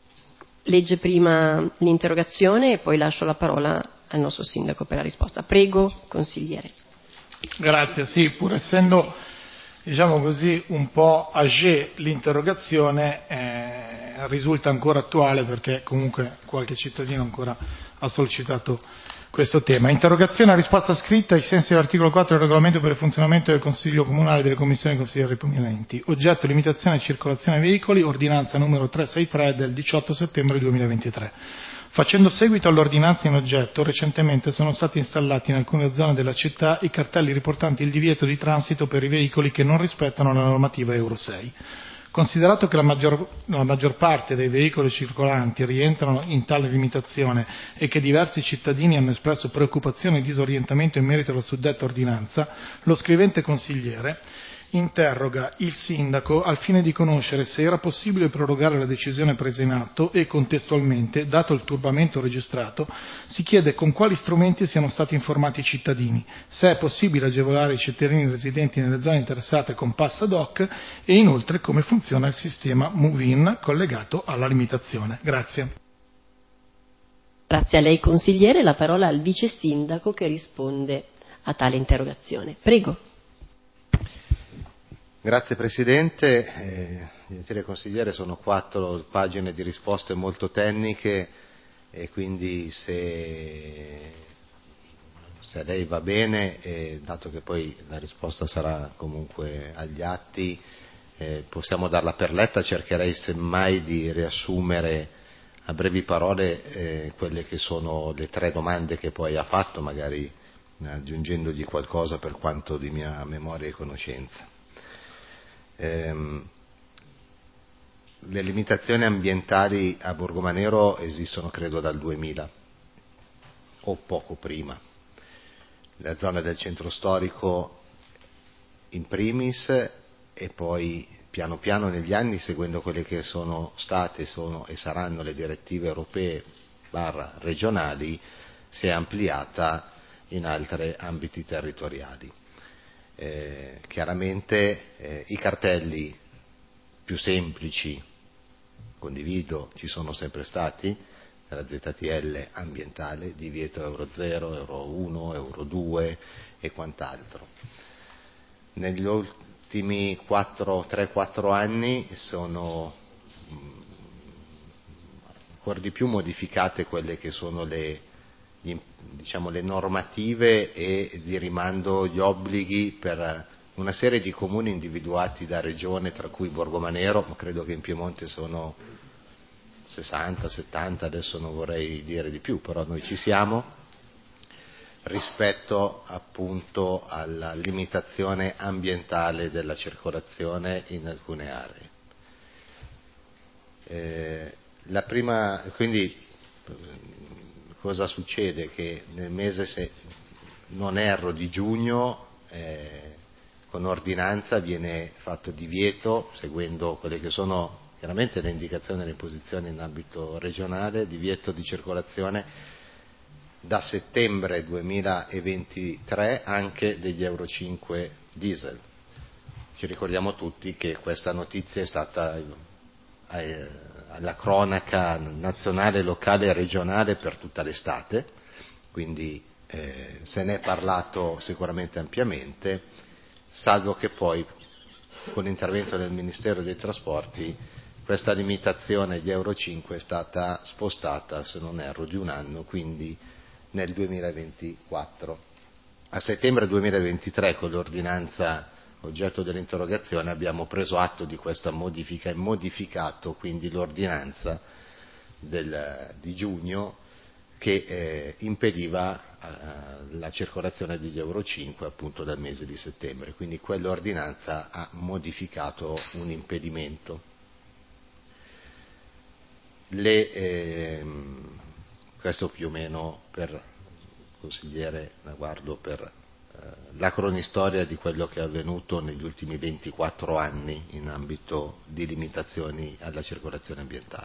Legge prima l'interrogazione e poi lascio la parola al nostro sindaco per la risposta. Prego, consigliere. Grazie, sì, pur essendo, diciamo così, un po' âgée l'interrogazione, eh, risulta ancora attuale perché comunque qualche cittadino ancora ha sollecitato questo tema. Interrogazione a risposta scritta ai sensi dell'articolo quattro del regolamento per il funzionamento del Consiglio Comunale e delle Commissioni consiglieri riponenti. Oggetto limitazione e circolazione veicoli, ordinanza numero trecentosessantatré del diciotto settembre duemilaventitré. Facendo seguito all'ordinanza in oggetto, recentemente sono stati installati in alcune zone della città i cartelli riportanti il divieto di transito per i veicoli che non rispettano la normativa Euro sei. Considerato che la maggior, la maggior parte dei veicoli circolanti rientrano in tale limitazione e che diversi cittadini hanno espresso preoccupazione e disorientamento in merito alla suddetta ordinanza, lo scrivente consigliere interroga il sindaco al fine di conoscere se era possibile prorogare la decisione presa in atto e, contestualmente, dato il turbamento registrato, si chiede con quali strumenti siano stati informati i cittadini, se è possibile agevolare i cittadini residenti nelle zone interessate con pass ad hoc e inoltre come funziona il sistema Move-in collegato alla limitazione. Grazie. Grazie a lei consigliere, la parola al vice sindaco che risponde a tale interrogazione. Prego. Grazie Presidente, eh, gentile consigliere, sono quattro pagine di risposte molto tecniche e quindi se, se a lei va bene, eh, dato che poi la risposta sarà comunque agli atti, eh, possiamo darla per letta, cercherei semmai di riassumere a brevi parole eh, quelle che sono le tre domande che poi ha fatto, magari aggiungendogli qualcosa per quanto di mia memoria e conoscenza. Le limitazioni ambientali a Borgomanero esistono credo dal duemila o poco prima. La zona del centro storico in primis e poi piano piano negli anni, seguendo quelle che sono state sono, e saranno le direttive europee barra regionali, si è ampliata in altri ambiti territoriali. Eh, chiaramente eh, i cartelli più semplici, condivido, ci sono sempre stati, la Z T L ambientale, divieto Euro zero, Euro uno, Euro due e quant'altro. Negli ultimi tre quattro anni sono mh, ancora di più modificate quelle che sono le gli, diciamo, le normative e di rimando gli obblighi per una serie di comuni individuati da regione, tra cui Borgomanero, ma credo che in Piemonte sono sessanta, settanta, adesso non vorrei dire di più, però noi ci siamo, rispetto appunto alla limitazione ambientale della circolazione in alcune aree. Eh, la prima, quindi cosa succede? Che nel mese, se non erro, di giugno, eh, con ordinanza viene fatto divieto, seguendo quelle che sono chiaramente le indicazioni e le imposizioni in ambito regionale, divieto di circolazione da settembre duemilaventitré anche degli Euro cinque diesel. Ci ricordiamo tutti che questa notizia è stata eh, alla cronaca nazionale, locale e regionale per tutta l'estate, quindi eh, se ne è parlato sicuramente ampiamente, salvo che poi con l'intervento del Ministero dei Trasporti questa limitazione di Euro cinque è stata spostata, se non erro, di un anno, quindi nel duemilaventiquattro. A settembre duemilaventitré, con l'ordinanza oggetto dell'interrogazione, abbiamo preso atto di questa modifica e modificato quindi l'ordinanza del, di giugno che eh, impediva eh, la circolazione degli Euro cinque appunto dal mese di settembre, quindi quell'ordinanza ha modificato un impedimento. Le, ehm, questo più o meno per consigliere Naguardo per eh, la cronistoria di quello che è avvenuto negli ultimi ventiquattro anni in ambito di limitazioni alla circolazione ambientale.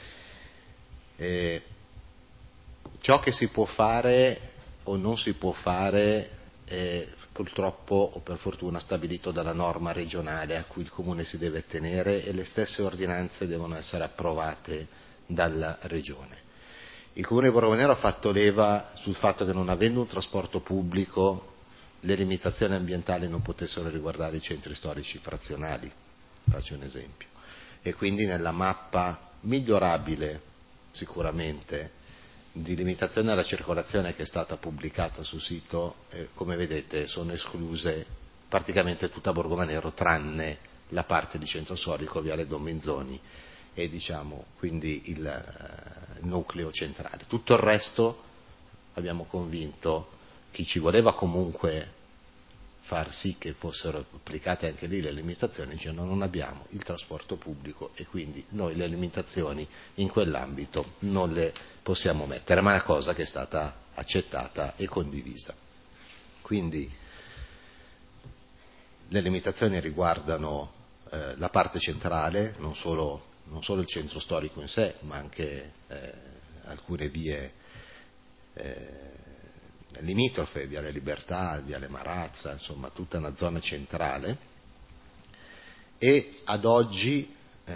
Eh, ciò che si può fare o non si può fare è purtroppo o per fortuna stabilito dalla norma regionale a cui il Comune si deve tenere, e le stesse ordinanze devono essere approvate dalla regione. Il Comune di Borgomanero ha fatto leva sul fatto che, non avendo un trasporto pubblico, le limitazioni ambientali non potessero riguardare i centri storici frazionali, faccio un esempio, e quindi nella mappa migliorabile sicuramente di limitazione alla circolazione che è stata pubblicata sul sito, eh, come vedete sono escluse praticamente tutta Borgomanero tranne la parte di centro storico, Viale Don Benzoni, e diciamo quindi il uh, nucleo centrale. Tutto il resto abbiamo convinto chi ci voleva comunque far sì che fossero applicate anche lì le limitazioni, dicendo non abbiamo il trasporto pubblico e quindi noi le limitazioni in quell'ambito non le possiamo mettere, ma è una cosa che è stata accettata e condivisa. Quindi le limitazioni riguardano eh, la parte centrale, non solo non solo il centro storico in sé, ma anche eh, alcune vie eh, limitrofe, Viale Libertà, Viale Marazza, insomma tutta una zona centrale, e ad oggi eh,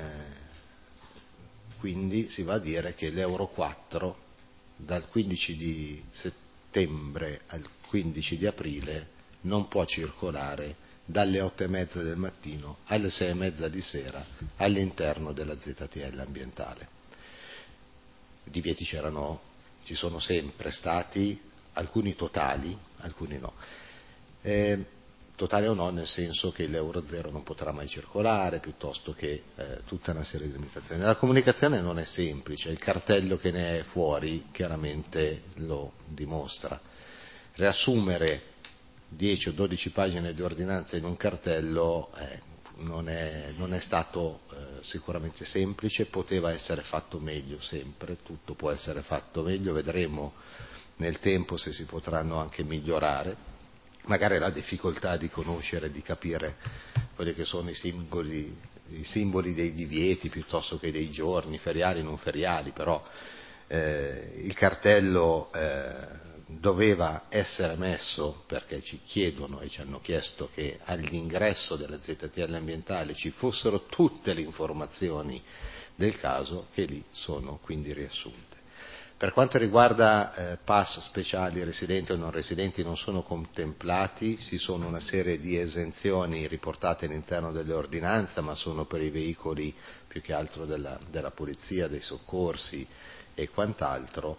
quindi si va a dire che l'Euro quattro dal quindici di settembre al quindici di aprile non può circolare dalle otto e mezza del mattino alle sei e mezza di sera all'interno della Z T L ambientale. I divieti c'erano, ci sono sempre stati, alcuni totali, alcuni no. Eh, totale o no, nel senso che l'Euro zero non potrà mai circolare, piuttosto che eh, tutta una serie di limitazioni. La comunicazione non è semplice, il cartello che ne è fuori chiaramente lo dimostra. Riassumere dieci o dodici pagine di ordinanza in un cartello eh, non, è, non è stato eh, sicuramente semplice, poteva essere fatto meglio sempre, tutto può essere fatto meglio, vedremo nel tempo se si potranno anche migliorare, magari la difficoltà di conoscere, di capire quelli che sono i simboli, i simboli dei divieti piuttosto che dei giorni, feriali, non feriali, però eh, il cartello eh, doveva essere messo perché ci chiedono e ci hanno chiesto che all'ingresso della Z T L ambientale ci fossero tutte le informazioni del caso, che lì sono quindi riassunte. Per quanto riguarda eh, pass speciali residenti o non residenti, non sono contemplati, ci sono una serie di esenzioni riportate all'interno delle ordinanze, ma sono per i veicoli più che altro della, della polizia, dei soccorsi e quant'altro.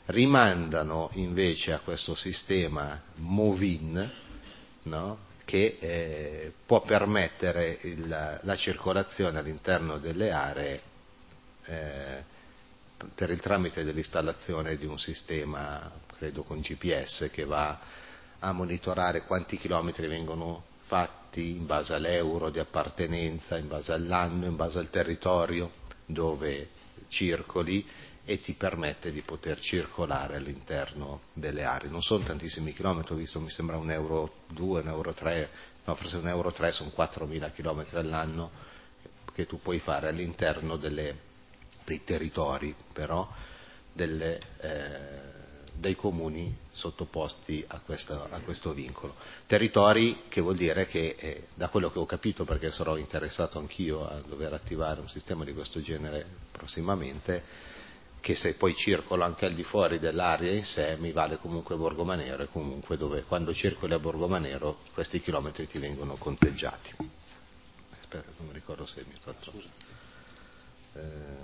rimandano invece a questo sistema Movin, no? Che eh, può permettere il, la circolazione all'interno delle aree eh, per il tramite dell'installazione di un sistema, credo con G P S, che va a monitorare quanti chilometri vengono fatti in base all'euro di appartenenza, in base all'anno, in base al territorio dove circoli, e ti permette di poter circolare all'interno delle aree. Non sono tantissimi chilometri, ho visto, mi sembra un euro due, un euro tre, no, forse un euro tre, sono quattromila chilometri all'anno che tu puoi fare all'interno delle, dei territori, però, delle, eh, dei comuni sottoposti a, questa, a questo vincolo. Territori che vuol dire che, eh, da quello che ho capito, perché sarò interessato anch'io a dover attivare un sistema di questo genere prossimamente, che se poi circolo anche al di fuori dell'area in sé mi vale comunque Borgomanero, e comunque dove quando circoli a Borgomanero questi chilometri ti vengono conteggiati. Aspetta, non mi ricordo se mi sto troppo. Eh,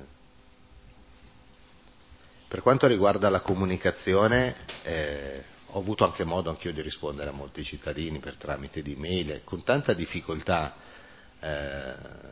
per quanto riguarda la comunicazione, eh, ho avuto anche modo anch'io di rispondere a molti cittadini per tramite di mail, con tanta difficoltà eh,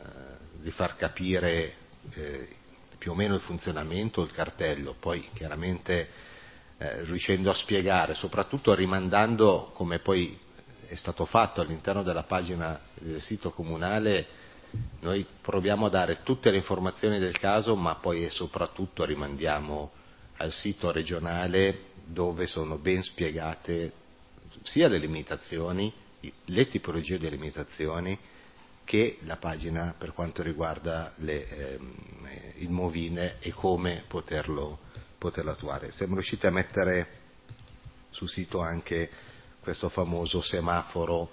di far capire eh, più o meno il funzionamento, il cartello, poi chiaramente eh, riuscendo a spiegare, soprattutto rimandando, come poi è stato fatto all'interno della pagina del sito comunale, noi proviamo a dare tutte le informazioni del caso, ma poi e soprattutto rimandiamo al sito regionale dove sono ben spiegate sia le limitazioni, le tipologie di limitazioni, che la pagina per quanto riguarda le, ehm, il Movine e come poterlo, poterlo attuare. Siamo riusciti a mettere sul sito anche questo famoso semaforo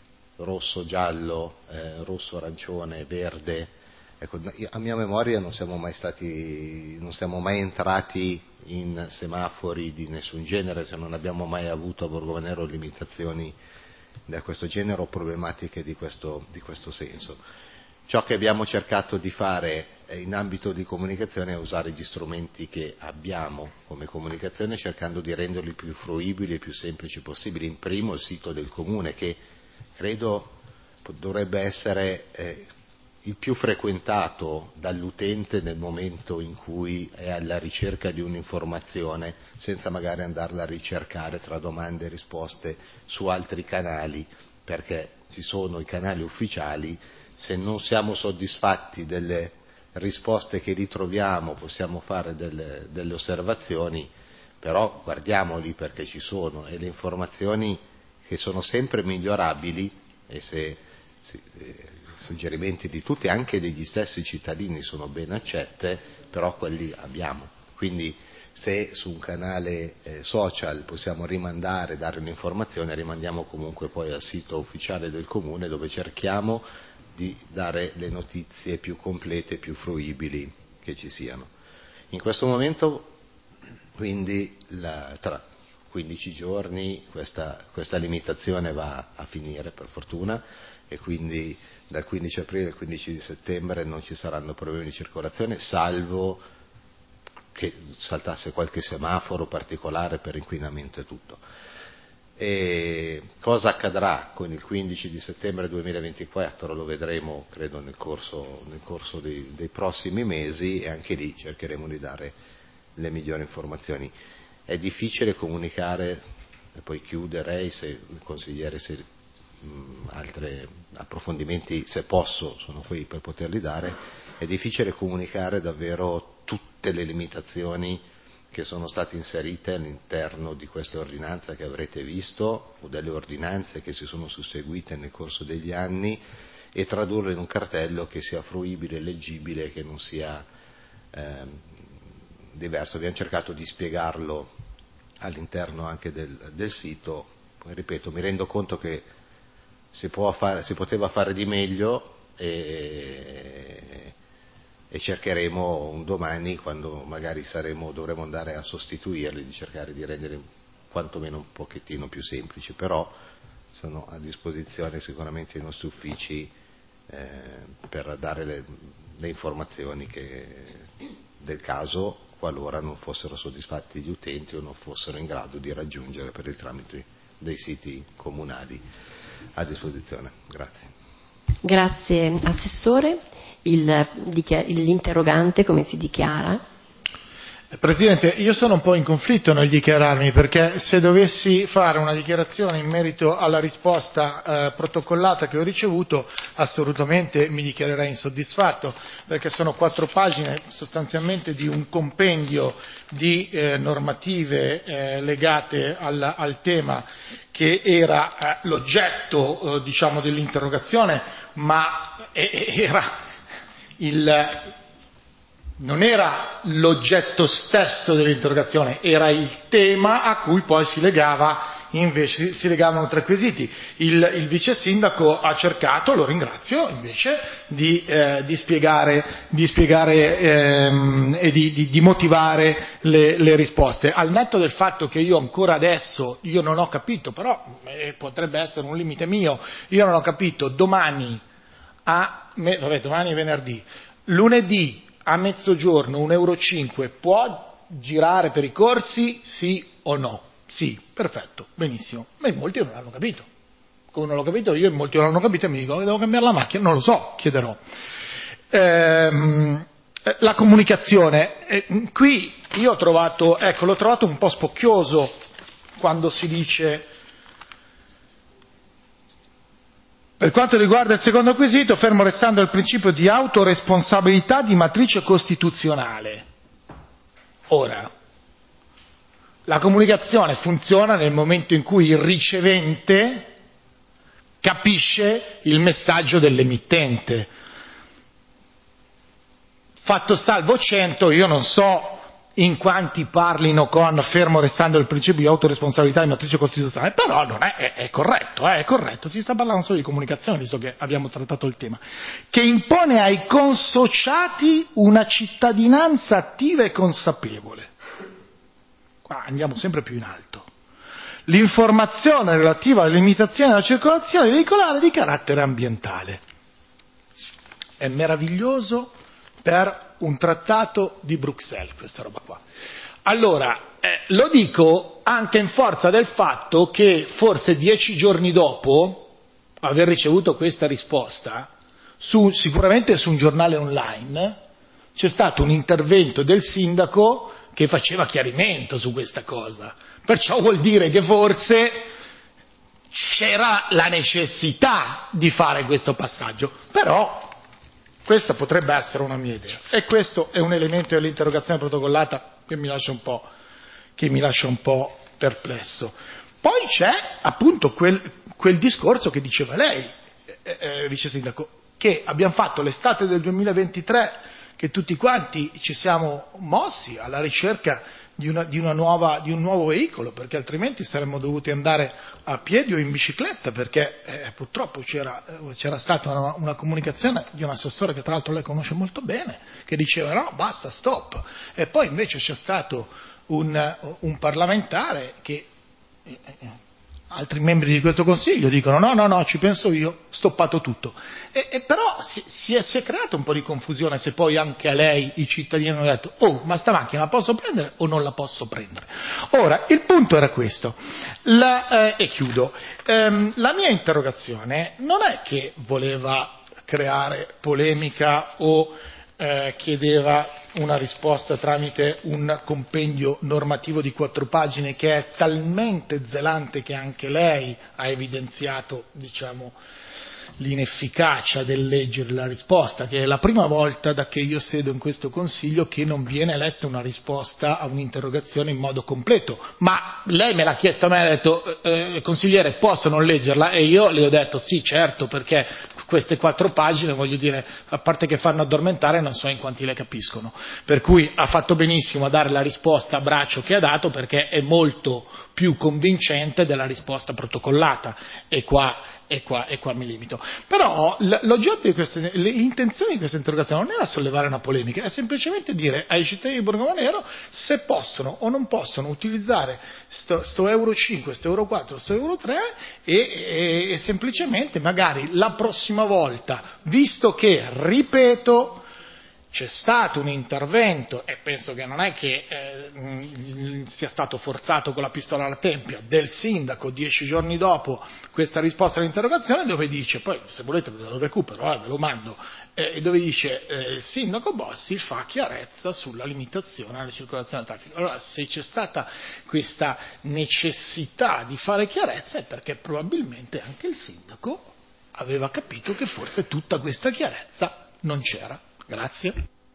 rosso, giallo, eh, rosso, arancione, verde. Ecco, a mia memoria non siamo mai stati, non siamo mai entrati in semafori di nessun genere, cioè non abbiamo mai avuto a Borgomanero limitazioni da questo genere o problematiche di questo, di questo senso. Ciò che abbiamo cercato di fare in ambito di comunicazione è usare gli strumenti che abbiamo come comunicazione, cercando di renderli più fruibili e più semplici possibili. In primo il sito del comune, che credo dovrebbe essere eh, il più frequentato dall'utente nel momento in cui è alla ricerca di un'informazione, senza magari andarla a ricercare tra domande e risposte su altri canali, perché ci sono i canali ufficiali. Se non siamo soddisfatti delle risposte che ritroviamo, possiamo fare delle, delle osservazioni, però guardiamoli perché ci sono, e le informazioni che sono sempre migliorabili, e se, se eh, suggerimenti di tutti, anche degli stessi cittadini, sono ben accette, però quelli abbiamo. Quindi se su un canale eh, social possiamo rimandare, dare un'informazione, rimandiamo comunque poi al sito ufficiale del comune, dove cerchiamo di dare le notizie più complete e più fruibili che ci siano. In questo momento quindi la, tra quindici giorni questa, questa limitazione va a finire, per fortuna, e quindi dal quindici aprile al quindici di settembre non ci saranno problemi di circolazione, salvo che saltasse qualche semaforo particolare per inquinamento e tutto. E cosa accadrà con il quindici di settembre duemilaventiquattro lo vedremo, credo, nel corso, nel corso dei, dei prossimi mesi, e anche lì cercheremo di dare le migliori informazioni. È difficile comunicare, e poi chiuderei, se il consigliere, se mh, altri approfondimenti, se posso, sono qui per poterli dare. È difficile comunicare davvero tutte le limitazioni che sono state inserite all'interno di questa ordinanza che avrete visto, o delle ordinanze che si sono susseguite nel corso degli anni, e tradurle in un cartello che sia fruibile, leggibile, che non sia eh, diverso. Abbiamo cercato di spiegarlo all'interno anche del, del sito. Poi, ripeto, mi rendo conto che si, può fare, si poteva fare di meglio, e, e cercheremo un domani, quando magari saremo, dovremo andare a sostituirli, di cercare di rendere quantomeno un pochettino più semplici, però sono a disposizione sicuramente i nostri uffici eh, per dare le, le informazioni che, del caso, qualora non fossero soddisfatti gli utenti o non fossero in grado di raggiungere per il tramite dei siti comunali a disposizione. Grazie. Grazie Assessore. Il, l'interrogante come si dichiara? Presidente, io sono un po' in conflitto nel dichiararmi, perché se dovessi fare una dichiarazione in merito alla risposta eh, protocollata che ho ricevuto, assolutamente mi dichiarerei insoddisfatto, perché sono quattro pagine sostanzialmente di un compendio di eh, normative eh, legate al, al tema che era eh, l'oggetto eh, diciamo dell'interrogazione, ma eh, era il non era l'oggetto stesso dell'interrogazione, era il tema a cui poi si legava invece si legavano tre quesiti. Il, il vice sindaco ha cercato, lo ringrazio, invece di, eh, di spiegare, di spiegare ehm, e di, di, di motivare le, le risposte. Al netto del fatto che io ancora adesso, io non ho capito, però eh, potrebbe essere un limite mio, io non ho capito, domani a, vabbè, domani è venerdì, lunedì a mezzogiorno un euro cinque può girare per i corsi, sì o no? Sì, perfetto, benissimo. Ma in molti non l'hanno capito. Come non l'ho capito io, in molti non l'hanno capito e mi dicono che devo cambiare la macchina, non lo so, chiederò. Ehm, la comunicazione, eh, qui io ho trovato, ecco, l'ho trovato un po' spocchioso quando si dice. Per quanto riguarda il secondo quesito, fermo restando il principio di autoresponsabilità di matrice costituzionale. Ora, la comunicazione funziona nel momento in cui il ricevente capisce il messaggio dell'emittente. Fatto salvo cento, io non so in quanti parlino con fermo restando il principio di autoresponsabilità di matrice costituzionale, però non è, è, è corretto, eh, è corretto, si sta parlando solo di comunicazione, visto che abbiamo trattato il tema, che impone ai consociati una cittadinanza attiva e consapevole. Qua andiamo sempre più in alto. L'informazione relativa alle limitazioni della circolazione veicolare di carattere ambientale. È meraviglioso per un trattato di Bruxelles, questa roba qua. Allora, eh, lo dico anche in forza del fatto che forse dieci giorni dopo aver ricevuto questa risposta, su, sicuramente su un giornale online, c'è stato un intervento del sindaco che faceva chiarimento su questa cosa. Perciò vuol dire che forse c'era la necessità di fare questo passaggio, però questa potrebbe essere una mia idea, e questo è un elemento dell'interrogazione protocollata che mi lascia un po', che mi lascia un po' perplesso. Poi c'è appunto quel, quel discorso che diceva lei, eh, eh, vice sindaco, che abbiamo fatto l'estate del duemilaventitré, che tutti quanti ci siamo mossi alla ricerca di, una, di, una nuova, di un nuovo veicolo, perché altrimenti saremmo dovuti andare a piedi o in bicicletta, perché eh, purtroppo c'era, c'era stata una, una comunicazione di un assessore che tra l'altro lei conosce molto bene, che diceva no, basta, stop, e poi invece c'è stato un, un parlamentare che eh, altri membri di questo consiglio dicono no, no, no, ci penso io, stoppato tutto. E, e però si, si, è, si è creata un po' di confusione se poi anche a lei i cittadini hanno detto oh, ma sta macchina la posso prendere o non la posso prendere? Ora, il punto era questo, la, eh, e chiudo, ehm, la mia interrogazione non è che voleva creare polemica o eh, chiedeva una risposta tramite un compendio normativo di quattro pagine che è talmente zelante che anche lei ha evidenziato, diciamo, l'inefficacia del leggere la risposta, che è la prima volta da che io siedo in questo Consiglio che non viene letta una risposta a un'interrogazione in modo completo, ma lei me l'ha chiesto a me, ha detto eh, consigliere posso non leggerla, e io le ho detto sì certo, perché queste quattro pagine, voglio dire, a parte che fanno addormentare, non so in quanti le capiscono, per cui ha fatto benissimo a dare la risposta a braccio che ha dato, perché è molto più convincente della risposta protocollata, e qua E qua, e qua mi limito. Però l'oggetto di queste, l'intenzione di questa interrogazione non era sollevare una polemica, è semplicemente dire ai cittadini di Borgomanero se possono o non possono utilizzare sto, sto euro cinque, sto euro quattro, sto euro tre e, e, e semplicemente magari la prossima volta, visto che, ripeto, c'è stato un intervento, e penso che non è che eh, sia stato forzato con la pistola alla tempia, del sindaco dieci giorni dopo questa risposta all'interrogazione, dove dice, poi se volete ve lo recupero, eh, ve lo mando, eh, dove dice eh, il sindaco Bossi fa chiarezza sulla limitazione alla circolazione del traffico. Allora, se c'è stata questa necessità di fare chiarezza è perché probabilmente anche il sindaco aveva capito che forse tutta questa chiarezza non c'era. Grazie.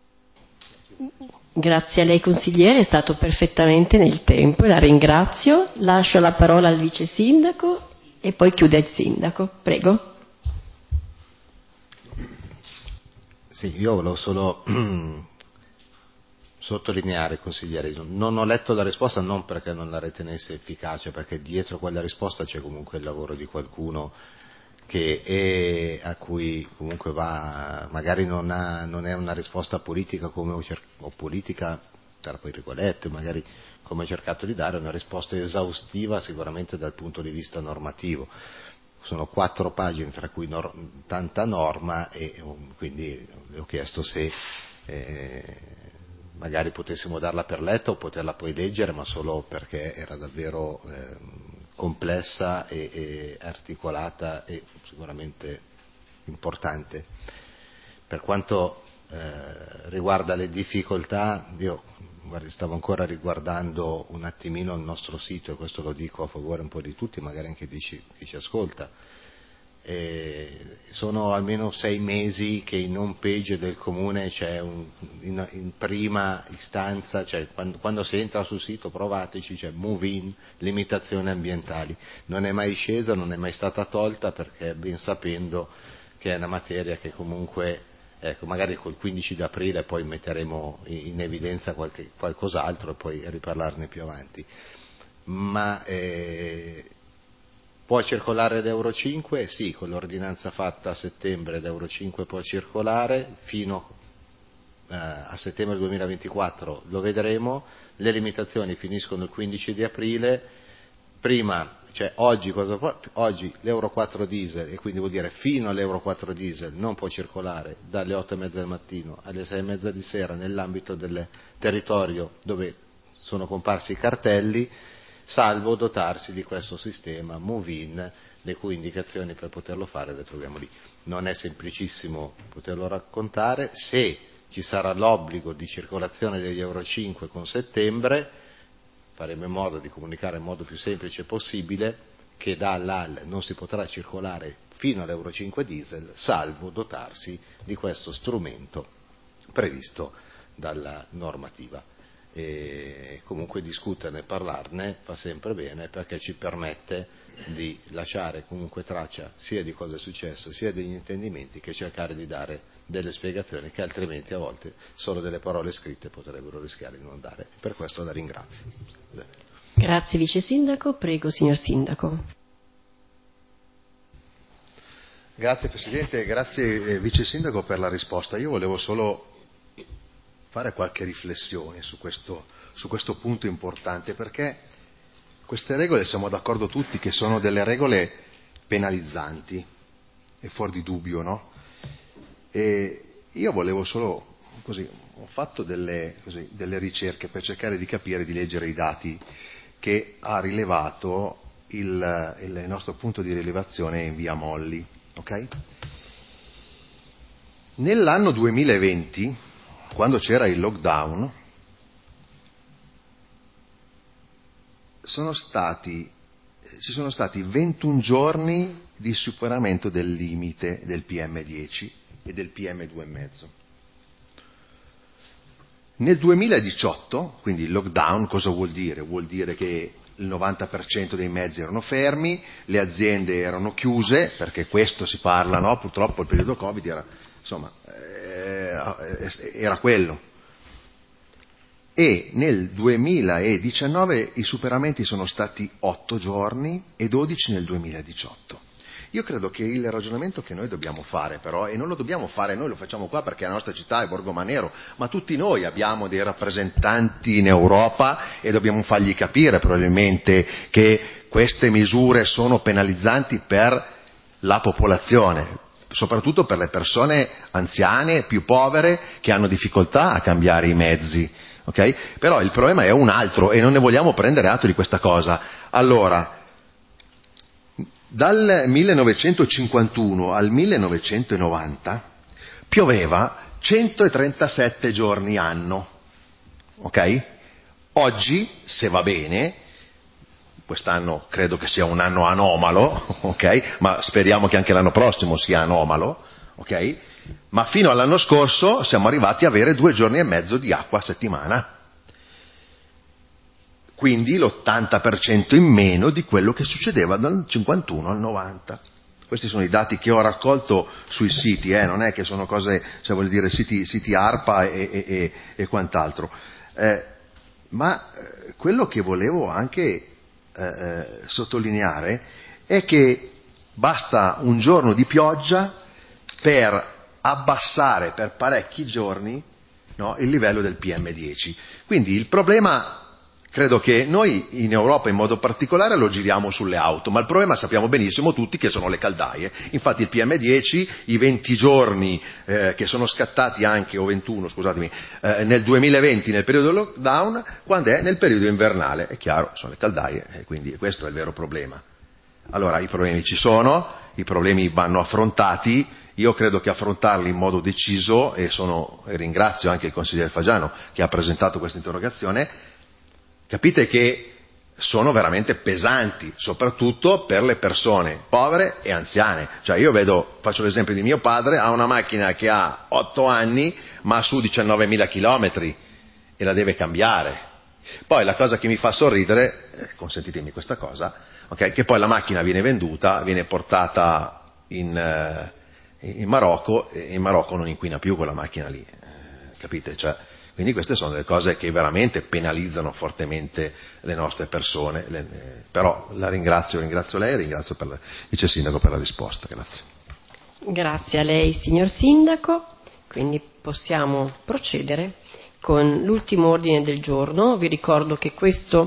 Grazie a lei consigliere, è stato perfettamente nel tempo e la ringrazio. Lascio la parola al vice sindaco e poi chiude il sindaco. Prego. Sì, io volevo solo sottolineare, consigliere, non ho letto la risposta non perché non la ritenesse efficace, perché dietro quella risposta c'è comunque il lavoro di qualcuno che è, a cui comunque va, magari non, ha, non è una risposta politica come ho, cer- o politica tra poi virgolette, magari come ho cercato di dare, una risposta esaustiva sicuramente dal punto di vista normativo. Sono quattro pagine tra cui nor- tanta norma e quindi le ho chiesto se eh, magari potessimo darla per letta o poterla poi leggere, ma solo perché era davvero eh, complessa e, e articolata e sicuramente importante. Per quanto eh, riguarda le difficoltà, io guardi, stavo ancora riguardando un attimino il nostro sito, e questo lo dico a favore un po' di tutti, magari anche di chi, chi ci ascolta. E sono almeno sei mesi che in home page del comune c'è un, in, in prima istanza, cioè quando, quando si entra sul sito provateci, c'è move in, limitazioni ambientali, non è mai scesa, non è mai stata tolta, perché ben sapendo che è una materia che comunque, ecco, magari col quindici d'aprile poi metteremo in evidenza qualche, qualcos'altro e poi riparlarne più avanti, ma eh, può circolare ad Euro cinque? Sì, con l'ordinanza fatta a settembre ad Euro cinque può circolare, fino eh, a settembre duemilaventiquattro lo vedremo, le limitazioni finiscono il quindici di aprile, prima, cioè oggi, cosa può, oggi l'Euro quattro diesel, e quindi vuol dire fino all'Euro quattro diesel non può circolare dalle otto e mezza del mattino alle sei e mezza di sera nell'ambito del territorio dove sono comparsi i cartelli, salvo dotarsi di questo sistema move-in, le cui indicazioni per poterlo fare le troviamo lì. Non è semplicissimo poterlo raccontare, se ci sarà l'obbligo di circolazione degli Euro cinque con settembre, faremo in modo di comunicare in modo più semplice possibile che dall'A L non si potrà circolare fino all'Euro cinque diesel, salvo dotarsi di questo strumento previsto dalla normativa. E comunque discuterne, parlarne fa sempre bene, perché ci permette di lasciare comunque traccia sia di cosa è successo, sia degli intendimenti, che cercare di dare delle spiegazioni che altrimenti a volte solo delle parole scritte potrebbero rischiare di non dare. Per questo la ringrazio. Grazie vice sindaco, prego signor sindaco. Grazie Presidente, grazie eh, vice sindaco per la risposta. Io volevo solo fare qualche riflessione su questo, su questo punto importante, perché queste regole siamo d'accordo tutti che sono delle regole penalizzanti, è fuori di dubbio, no? E io volevo solo, così, ho fatto delle, così, delle ricerche per cercare di capire, di leggere i dati che ha rilevato il, il nostro punto di rilevazione in via Molli, ok? Nell'anno duemilaventi, quando c'era il lockdown, sono stati, ci sono stati ventuno giorni di superamento del limite del P M dieci e del P M due virgola cinque. Nel duemiladiciotto, quindi il lockdown cosa vuol dire? Vuol dire che il novanta per cento dei mezzi erano fermi, le aziende erano chiuse, perché questo si parla, no? Purtroppo il periodo Covid era, insomma, era quello. E nel duemiladiciannove i superamenti sono stati otto giorni e dodici nel duemiladiciotto. Io credo che il ragionamento che noi dobbiamo fare però, e non lo dobbiamo fare noi, lo facciamo qua perché la nostra città è Borgomanero, ma tutti noi abbiamo dei rappresentanti in Europa e dobbiamo fargli capire probabilmente che queste misure sono penalizzanti per la popolazione, soprattutto per le persone anziane, più povere, che hanno difficoltà a cambiare i mezzi. Okay? Però il problema è un altro e non ne vogliamo prendere atto di questa cosa. Allora, dal millenovecentocinquantuno al millenovecentonovanta pioveva centotrentasette giorni anno. Ok? Oggi, se va bene, quest'anno credo che sia un anno anomalo, ok? Ma speriamo che anche l'anno prossimo sia anomalo, ok? Ma fino all'anno scorso siamo arrivati a avere due giorni e mezzo di acqua a settimana. Quindi l'ottanta per cento in meno di quello che succedeva dal cinquantuno al novanta. Questi sono i dati che ho raccolto sui siti, eh? Non è che sono cose, cioè voglio dire, siti, siti ARPA e, e, e, e quant'altro. Eh, ma quello che volevo anche eh, sottolineare è che basta un giorno di pioggia per abbassare per parecchi giorni, no, il livello del P M dieci. Quindi il problema, credo che noi in Europa in modo particolare lo giriamo sulle auto, ma il problema sappiamo benissimo tutti che sono le caldaie. Infatti il P M dieci, i venti giorni eh, che sono scattati anche, o ventuno scusatemi, eh, nel duemilaventi nel periodo del lockdown, quando è nel periodo invernale, è chiaro, sono le caldaie, e quindi questo è il vero problema. Allora i problemi ci sono, i problemi vanno affrontati. Io credo che affrontarli in modo deciso, e, sono, e ringrazio anche il consigliere Fagiano che ha presentato questa interrogazione, capite che sono veramente pesanti, soprattutto per le persone povere e anziane. Cioè io vedo, faccio l'esempio di mio padre, ha una macchina che ha otto anni ma su diciannovemila chilometri e la deve cambiare. Poi la cosa che mi fa sorridere, eh, consentitemi questa cosa, okay, che poi la macchina viene venduta, viene portata in... Eh, in Marocco, e in Marocco non inquina più quella macchina lì, eh, capite? Cioè, quindi queste sono delle cose che veramente penalizzano fortemente le nostre persone, le, eh, però la ringrazio, ringrazio lei e ringrazio per la, il Vice Sindaco per la risposta, grazie. Grazie a lei signor Sindaco, quindi possiamo procedere con l'ultimo ordine del giorno. Vi ricordo che questo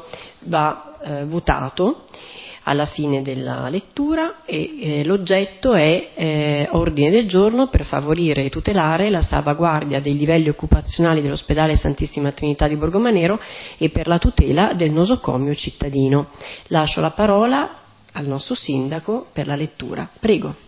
va eh, votato alla fine della lettura e eh, l'oggetto è eh, ordine del giorno per favorire e tutelare la salvaguardia dei livelli occupazionali dell'ospedale Santissima Trinità di Borgomanero e per la tutela del nosocomio cittadino. Lascio la parola al nostro sindaco per la lettura. Prego.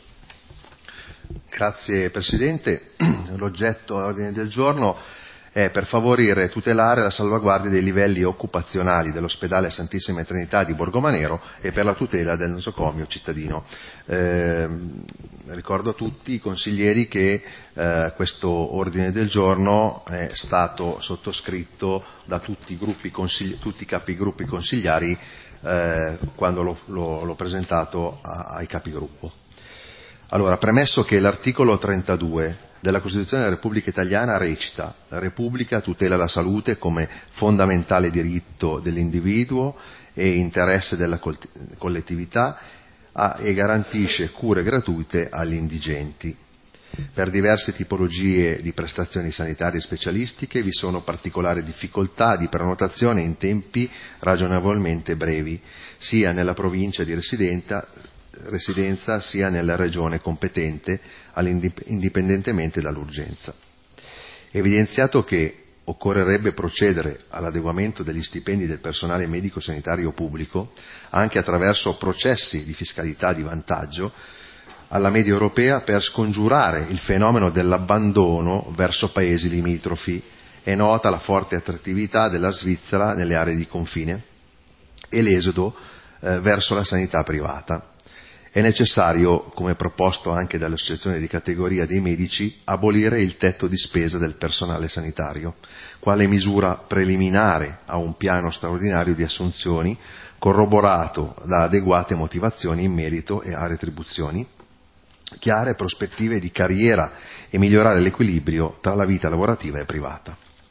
Grazie Presidente. L'oggetto ordine del giorno è per favorire e tutelare la salvaguardia dei livelli occupazionali dell'ospedale Santissima Trinità di Borgomanero e per la tutela del nosocomio cittadino. Eh, ricordo a tutti i consiglieri che eh, questo ordine del giorno è stato sottoscritto da tutti i, gruppi consigli- tutti i capigruppi consigliari eh, quando l'ho, l'ho, l'ho presentato a, ai capigruppo. Allora, premesso che l'articolo trentadue della Costituzione della Repubblica Italiana recita: la Repubblica tutela la salute come fondamentale diritto dell'individuo e interesse della collettività e garantisce cure gratuite agli indigenti. Per diverse tipologie di prestazioni sanitarie specialistiche vi sono particolari difficoltà di prenotazione in tempi ragionevolmente brevi, sia nella provincia di residenza residenza sia nella regione competente indipendentemente dall'urgenza. Evidenziato che occorrerebbe procedere all'adeguamento degli stipendi del personale medico-sanitario pubblico anche attraverso processi di fiscalità di vantaggio alla media europea per scongiurare il fenomeno dell'abbandono verso paesi limitrofi, è nota la forte attrattività della Svizzera nelle aree di confine e l'esodo eh, verso la sanità privata. È necessario, come proposto anche dall'Associazione di categoria dei medici, abolire il tetto di spesa del personale sanitario, quale misura preliminare a un piano straordinario di assunzioni corroborato da adeguate motivazioni in merito e a retribuzioni chiare, prospettive di carriera e migliorare l'equilibrio tra la vita lavorativa e privata.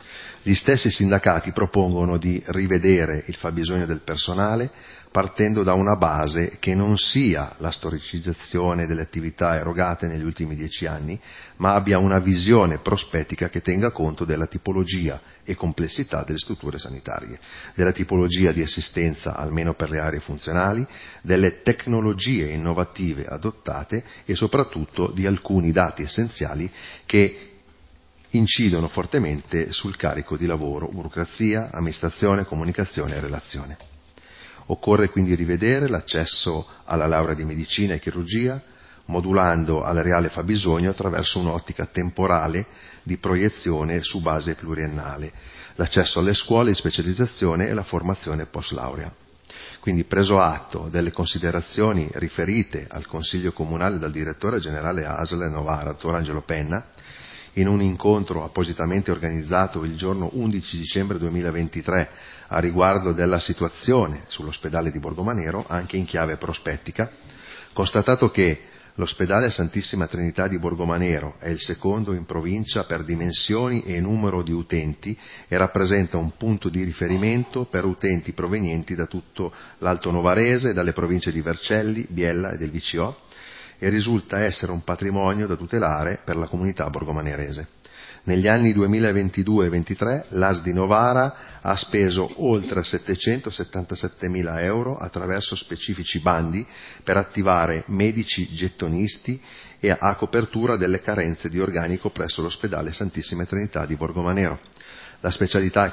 Gli stessi sindacati propongono di rivedere il fabbisogno del personale partendo da una base che non sia la storicizzazione delle attività erogate negli ultimi dieci anni, ma abbia una visione prospettica che tenga conto della tipologia e complessità delle strutture sanitarie, della tipologia di assistenza almeno per le aree funzionali, delle tecnologie innovative adottate e soprattutto di alcuni dati essenziali che incidono fortemente sul carico di lavoro, burocrazia, amministrazione, comunicazione e relazione. Occorre quindi rivedere l'accesso alla laurea di medicina e chirurgia, modulando al reale fabbisogno attraverso un'ottica temporale di proiezione su base pluriennale, l'accesso alle scuole di specializzazione e la formazione post laurea. Quindi, preso atto delle considerazioni riferite al Consiglio Comunale dal direttore generale A S L Novara, dottor Angelo Penna, in un incontro appositamente organizzato il giorno undici dicembre duemilaventitré a riguardo della situazione sull'ospedale di Borgomanero, anche in chiave prospettica, constatato che l'ospedale Santissima Trinità di Borgomanero è il secondo in provincia per dimensioni e numero di utenti e rappresenta un punto di riferimento per utenti provenienti da tutto l'Alto Novarese, dalle province di Vercelli, Biella e del V C O, e risulta essere un patrimonio da tutelare per la comunità borgomanerese. Negli anni duemilaventidue e ventitré l'A S di Novara ha speso oltre settecentosettantasettemila euro attraverso specifici bandi per attivare medici gettonisti e a copertura delle carenze di organico presso l'ospedale Santissima Trinità di Borgomanero. La specialità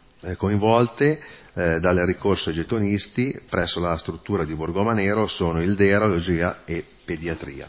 coinvolte eh, dal ricorso ai gettonisti presso la struttura di Borgomanero sono il D E R, Radiologia e Pediatria.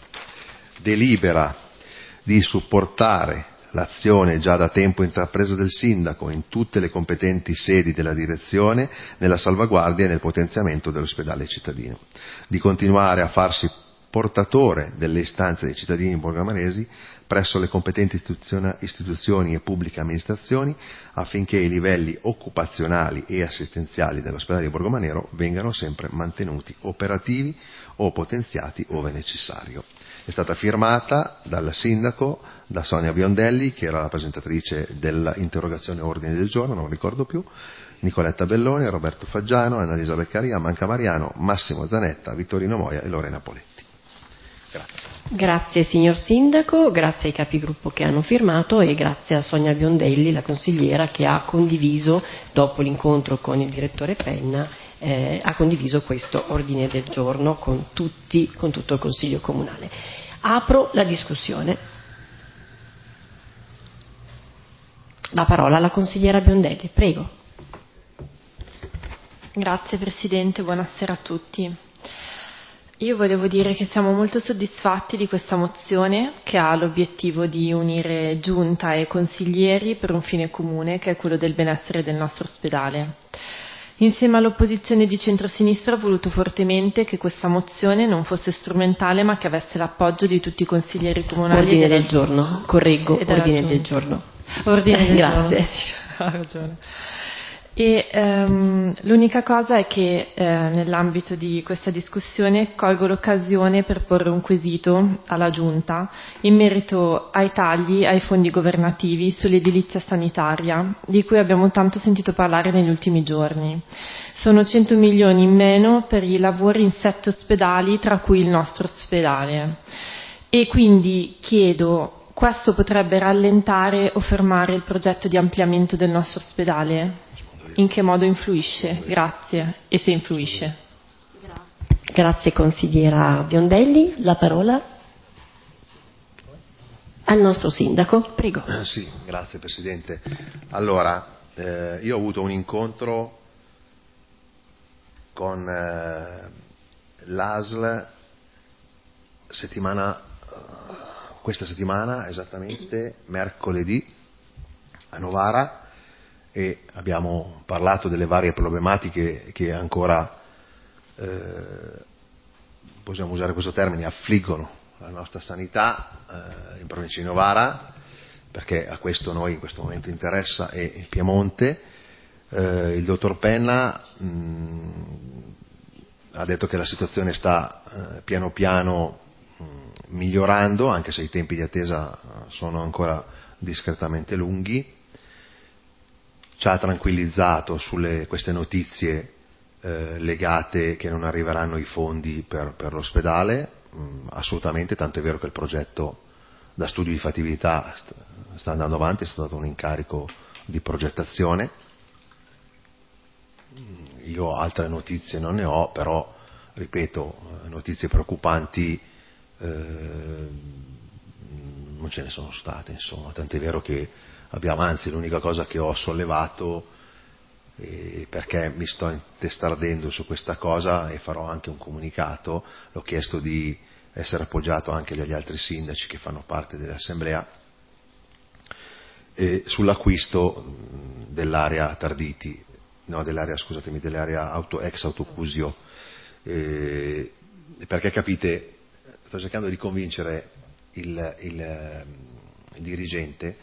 Delibera di supportare l'azione già da tempo intrapresa del Sindaco in tutte le competenti sedi della direzione nella salvaguardia e nel potenziamento dell'ospedale cittadino, di continuare a farsi portatore delle istanze dei cittadini borgomanesi presso le competenti istituzioni e pubbliche amministrazioni affinché i livelli occupazionali e assistenziali dell'ospedale di Borgomanero vengano sempre mantenuti operativi o potenziati ove necessario. È stata firmata dal sindaco, da Sonia Biondelli, che era la presentatrice dell'interrogazione ordine del giorno, non ricordo più, Nicoletta Belloni, Roberto Faggiano, Annalisa Beccaria, Manca Mariano, Massimo Zanetta, Vittorino Moia e Lorena Poletti. Grazie. Grazie signor Sindaco, grazie ai capigruppo che hanno firmato e grazie a Sonia Biondelli, la consigliera, che ha condiviso, dopo l'incontro con il direttore Penna, eh, ha condiviso questo ordine del giorno con tutti, con tutto il Consiglio Comunale. Apro la discussione. La parola alla consigliera Biondelli, prego. Grazie Presidente, buonasera a tutti. Io volevo dire che siamo molto soddisfatti di questa mozione che ha l'obiettivo di unire giunta e consiglieri per un fine comune, che è quello del benessere del nostro ospedale. Insieme all'opposizione di centrosinistra ho voluto fortemente che questa mozione non fosse strumentale ma che avesse l'appoggio di tutti i consiglieri comunali. Ordine del giorno, correggo, ordine del giorno. Ordine del Grazie. giorno. Ha ragione. E um, l'unica cosa è che eh, nell'ambito di questa discussione colgo l'occasione per porre un quesito alla Giunta in merito ai tagli ai fondi governativi sull'edilizia sanitaria, di cui abbiamo tanto sentito parlare negli ultimi giorni. Sono cento milioni in meno per i lavori in sette ospedali, tra cui il nostro ospedale. E quindi chiedo, questo potrebbe rallentare o fermare il progetto di ampliamento del nostro ospedale? In che modo influisce? Grazie. E se influisce? Grazie consigliera Biondelli. La parola al nostro sindaco. Prego. Eh, sì, grazie Presidente. Allora, eh, io ho avuto un incontro con eh, l'A S L settimana, questa settimana, esattamente mercoledì, a Novara, e abbiamo parlato delle varie problematiche che ancora, eh, possiamo usare questo termine, affliggono la nostra sanità eh, in provincia di Novara, perché a questo noi in questo momento interessa, e il Piemonte. Eh, il dottor Penna mh, ha detto che la situazione sta eh, piano piano mh, migliorando, anche se i tempi di attesa sono ancora discretamente lunghi. ci ha tranquillizzato sulle queste notizie eh, legate che non arriveranno i fondi per, per l'ospedale, mh, assolutamente, tanto è vero che il progetto da studio di fattibilità st- sta andando avanti, è stato dato un incarico di progettazione. Io altre notizie non ne ho, però ripeto, notizie preoccupanti eh, non ce ne sono state, insomma, tant'è vero che abbiamo, anzi l'unica cosa che ho sollevato, eh, perché mi sto intestardendo su questa cosa e farò anche un comunicato, l'ho chiesto di essere appoggiato anche dagli altri sindaci che fanno parte dell'assemblea, eh, sull'acquisto dell'area Tarditi, no dell'area scusatemi, dell'area auto, ex Autocusio, eh, perché capite, sto cercando di convincere il, il, il dirigente,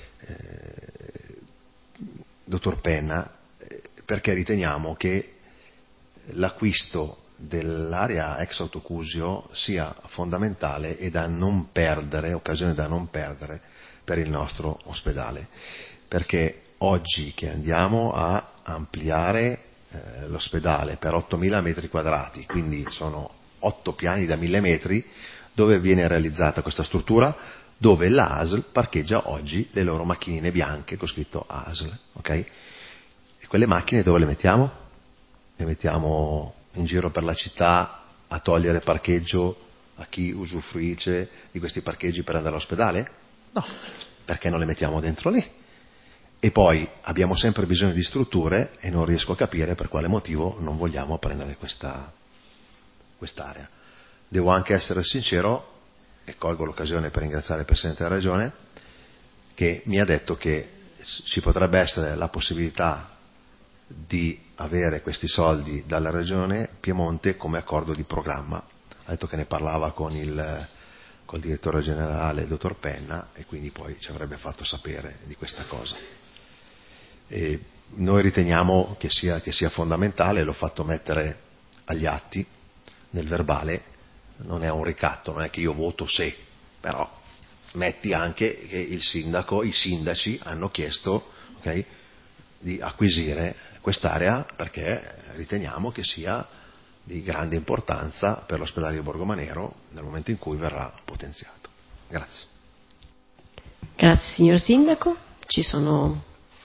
eh, dottor Penna, perché riteniamo che l'acquisto dell'area ex Autocusio sia fondamentale e da non perdere, occasione da non perdere per il nostro ospedale, perché oggi che andiamo a ampliare eh, l'ospedale per ottomila metri quadrati, quindi sono otto piani da mille metri, dove viene realizzata questa struttura, dove l'A S L parcheggia oggi le loro macchinine bianche con scritto A S L, ok? E quelle macchine dove le mettiamo? Le mettiamo in giro per la città a togliere parcheggio a chi usufruisce di questi parcheggi per andare all'ospedale? No, perché non le mettiamo dentro lì? E poi abbiamo sempre bisogno di strutture e non riesco a capire per quale motivo non vogliamo prendere questa quest'area. Devo anche essere sincero, e colgo l'occasione per ringraziare il Presidente della Regione, che mi ha detto che ci potrebbe essere la possibilità di avere questi soldi dalla Regione Piemonte come accordo di programma. Ha detto che ne parlava con il, col direttore generale, il dottor Penna, e quindi poi ci avrebbe fatto sapere di questa cosa. E noi riteniamo che sia, che sia fondamentale, l'ho fatto mettere agli atti, nel verbale, non è un ricatto, non è che io voto se, però metti anche che il sindaco, i sindaci hanno chiesto, okay, di acquisire quest'area perché riteniamo che sia di grande importanza per l'ospedale di Borgomanero nel momento in cui verrà potenziato. Grazie. Grazie signor Sindaco. Ci sono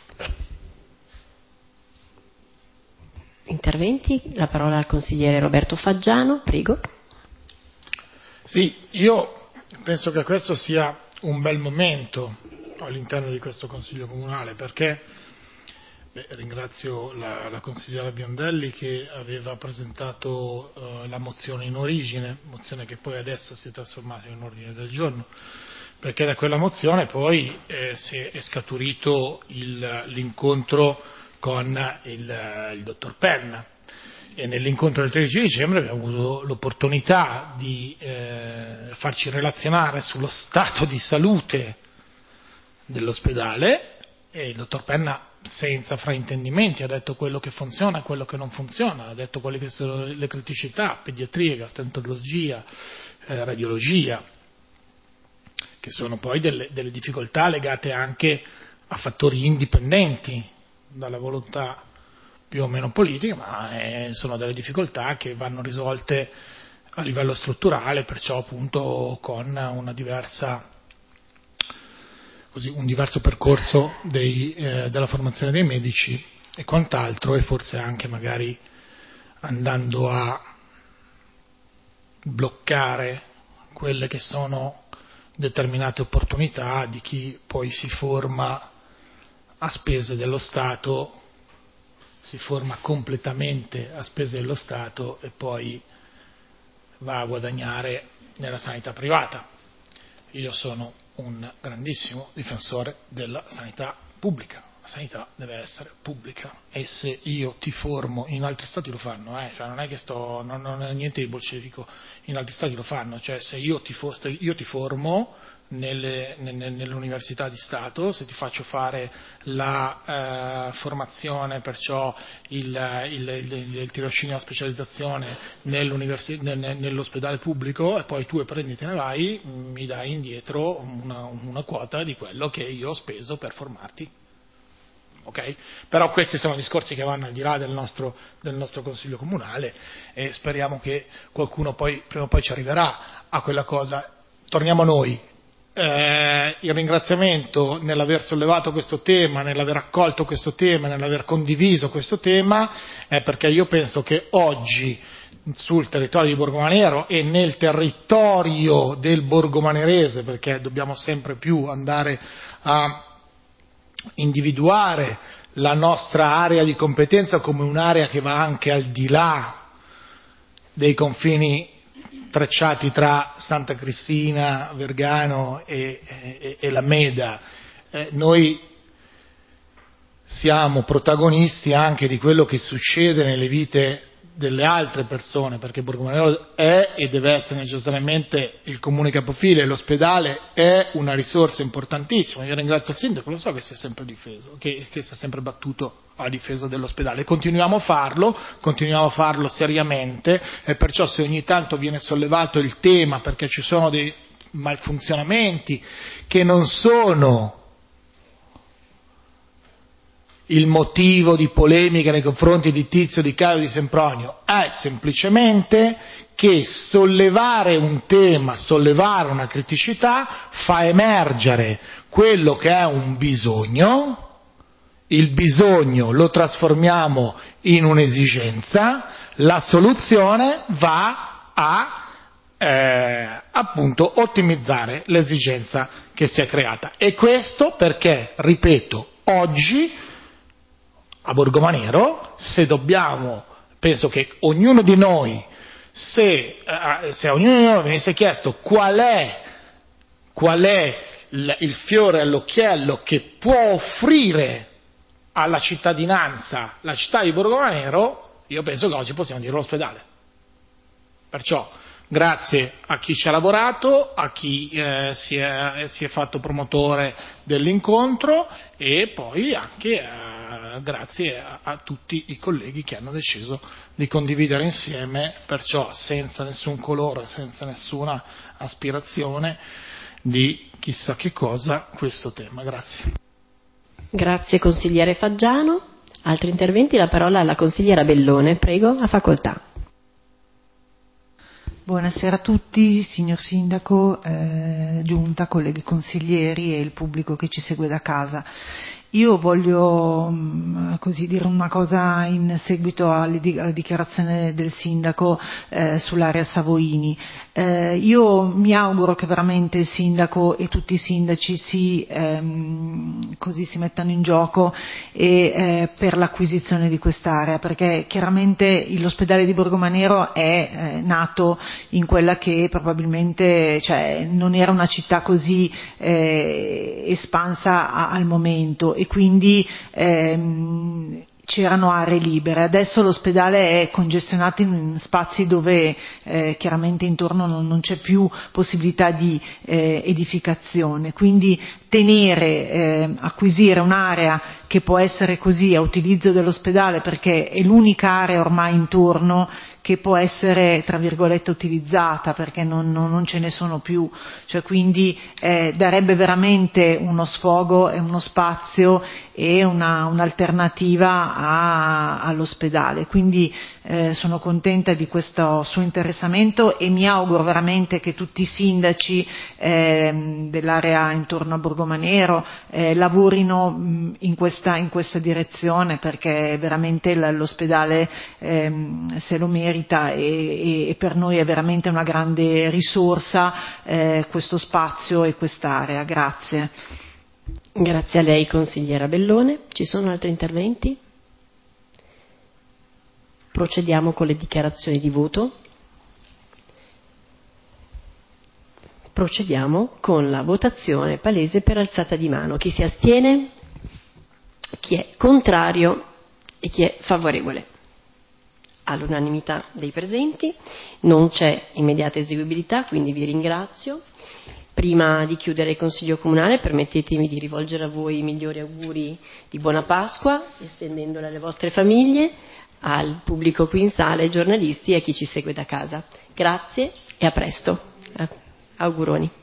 interventi? La parola al consigliere Roberto Faggiano, prego. Sì, io penso che questo sia un bel momento all'interno di questo Consiglio Comunale, perché beh, ringrazio la, la consigliera Biondelli che aveva presentato uh, la mozione in origine, mozione che poi adesso si è trasformata in un ordine del giorno, perché da quella mozione poi eh, si è, è scaturito il, l'incontro con il, il dottor Penna, e nell'incontro del tredici dicembre abbiamo avuto l'opportunità di eh, farci relazionare sullo stato di salute dell'ospedale, e il dottor Penna senza fraintendimenti ha detto quello che funziona e quello che non funziona, ha detto quelle che sono le criticità, pediatria, gastroenterologia, eh, radiologia, che sono poi delle, delle difficoltà legate anche a fattori indipendenti dalla volontà più o meno politica, ma eh, sono delle difficoltà che vanno risolte a livello strutturale, perciò appunto con una diversa, così, un diverso percorso dei, eh, della formazione dei medici e quant'altro, e forse anche magari andando a bloccare quelle che sono determinate opportunità di chi poi si forma a spese dello Stato, si forma completamente a spese dello Stato e poi va a guadagnare nella sanità privata. Io sono un grandissimo difensore della sanità pubblica, la sanità deve essere pubblica, e se io ti formo, in altri stati lo fanno, eh, cioè non è che sto, non, non è niente di bolscevico, in altri stati lo fanno, cioè se io ti, for, io ti formo nelle, nelle, nell'università di Stato, se ti faccio fare la eh, formazione, perciò il, il, il, il tirocinio a specializzazione nell'ospedale pubblico, e poi tu prendi e te ne vai, mi dai indietro una, una quota di quello che io ho speso per formarti. Okay? Però questi sono discorsi che vanno al di là del nostro, del nostro Consiglio Comunale e speriamo che qualcuno poi, prima o poi ci arriverà a quella cosa. Torniamo a noi. Eh, il ringraziamento nell'aver sollevato questo tema, nell'aver accolto questo tema, nell'aver condiviso questo tema, è perché io penso che oggi sul territorio di Borgomanero e nel territorio del borgomanerese, perché dobbiamo sempre più andare a individuare la nostra area di competenza come un'area che va anche al di là dei confini tracciati tra Santa Cristina, Vergano e, e, e la Meda. Eh, noi siamo protagonisti anche di quello che succede nelle vite delle altre persone, perché Borgomanero è e deve essere necessariamente il comune capofila e l'ospedale è una risorsa importantissima. Io ringrazio il sindaco, lo so che si è sempre difeso, che, che si è sempre battuto a difesa dell'ospedale. Continuiamo a farlo, continuiamo a farlo seriamente e perciò se ogni tanto viene sollevato il tema perché ci sono dei malfunzionamenti che non sono il motivo di polemica nei confronti di Tizio, di Caio, di Sempronio, è semplicemente che sollevare un tema, sollevare una criticità fa emergere quello che è un bisogno, il bisogno lo trasformiamo in un'esigenza, la soluzione va a eh, appunto ottimizzare l'esigenza che si è creata. E questo perché, ripeto, oggi a Borgomanero, se dobbiamo, penso che ognuno di noi, se, eh, se a ognuno di noi venisse chiesto qual è, qual è il, il fiore all'occhiello che può offrire alla cittadinanza la città di Borgomanero, io penso che oggi possiamo dire l'ospedale. Perciò grazie a chi ci ha lavorato, a chi eh, si, è, si è fatto promotore dell'incontro e poi anche eh, grazie a, a tutti i colleghi che hanno deciso di condividere insieme, perciò senza nessun colore, senza nessuna aspirazione di chissà che cosa, questo tema. Grazie. Grazie consigliere Faggiano. Altri interventi? La parola alla consigliera Bellone, prego, a facoltà. Buonasera a tutti, signor Sindaco, eh, Giunta, colleghi consiglieri e il pubblico che ci segue da casa. Io voglio mh, così dire una cosa in seguito alle di- alla dichiarazione del Sindaco eh, sull'area Savoini. Eh, io mi auguro che veramente il Sindaco e tutti i sindaci si, ehm, così si mettano in gioco e, eh, per l'acquisizione di quest'area, perché chiaramente l'ospedale di Borgomanero è eh, nato in quella che probabilmente cioè, non era una città così eh, espansa a- al momento e quindi ehm, c'erano aree libere. Adesso l'ospedale è congestionato in spazi dove eh, chiaramente intorno non, non c'è più possibilità di eh, edificazione, quindi tenere, eh, acquisire un'area che può essere così a utilizzo dell'ospedale perché è l'unica area ormai intorno che può essere tra virgolette utilizzata perché non, non, non ce ne sono più, cioè quindi eh, darebbe veramente uno sfogo e uno spazio e una, un'alternativa a, all'ospedale, quindi eh, sono contenta di questo suo interessamento e mi auguro veramente che tutti i sindaci eh, dell'area intorno a Borgomanero eh, lavorino mh, in questa, in questa direzione perché veramente l'ospedale ehm, se lo merita e, e per noi è veramente una grande risorsa eh, questo spazio e quest'area. Grazie. Grazie a lei consigliera Bellone. Ci sono altri interventi? Procediamo con le dichiarazioni di voto. Procediamo con la votazione palese per alzata di mano. Chi si astiene? Chi è contrario? E chi è favorevole? All'unanimità dei presenti. Non c'è immediata eseguibilità, quindi vi ringrazio. Prima di chiudere il Consiglio Comunale permettetemi di rivolgere a voi i migliori auguri di buona Pasqua, estendendoli alle vostre famiglie, al pubblico qui in sala, ai giornalisti e a chi ci segue da casa. Grazie e a presto. Auguroni.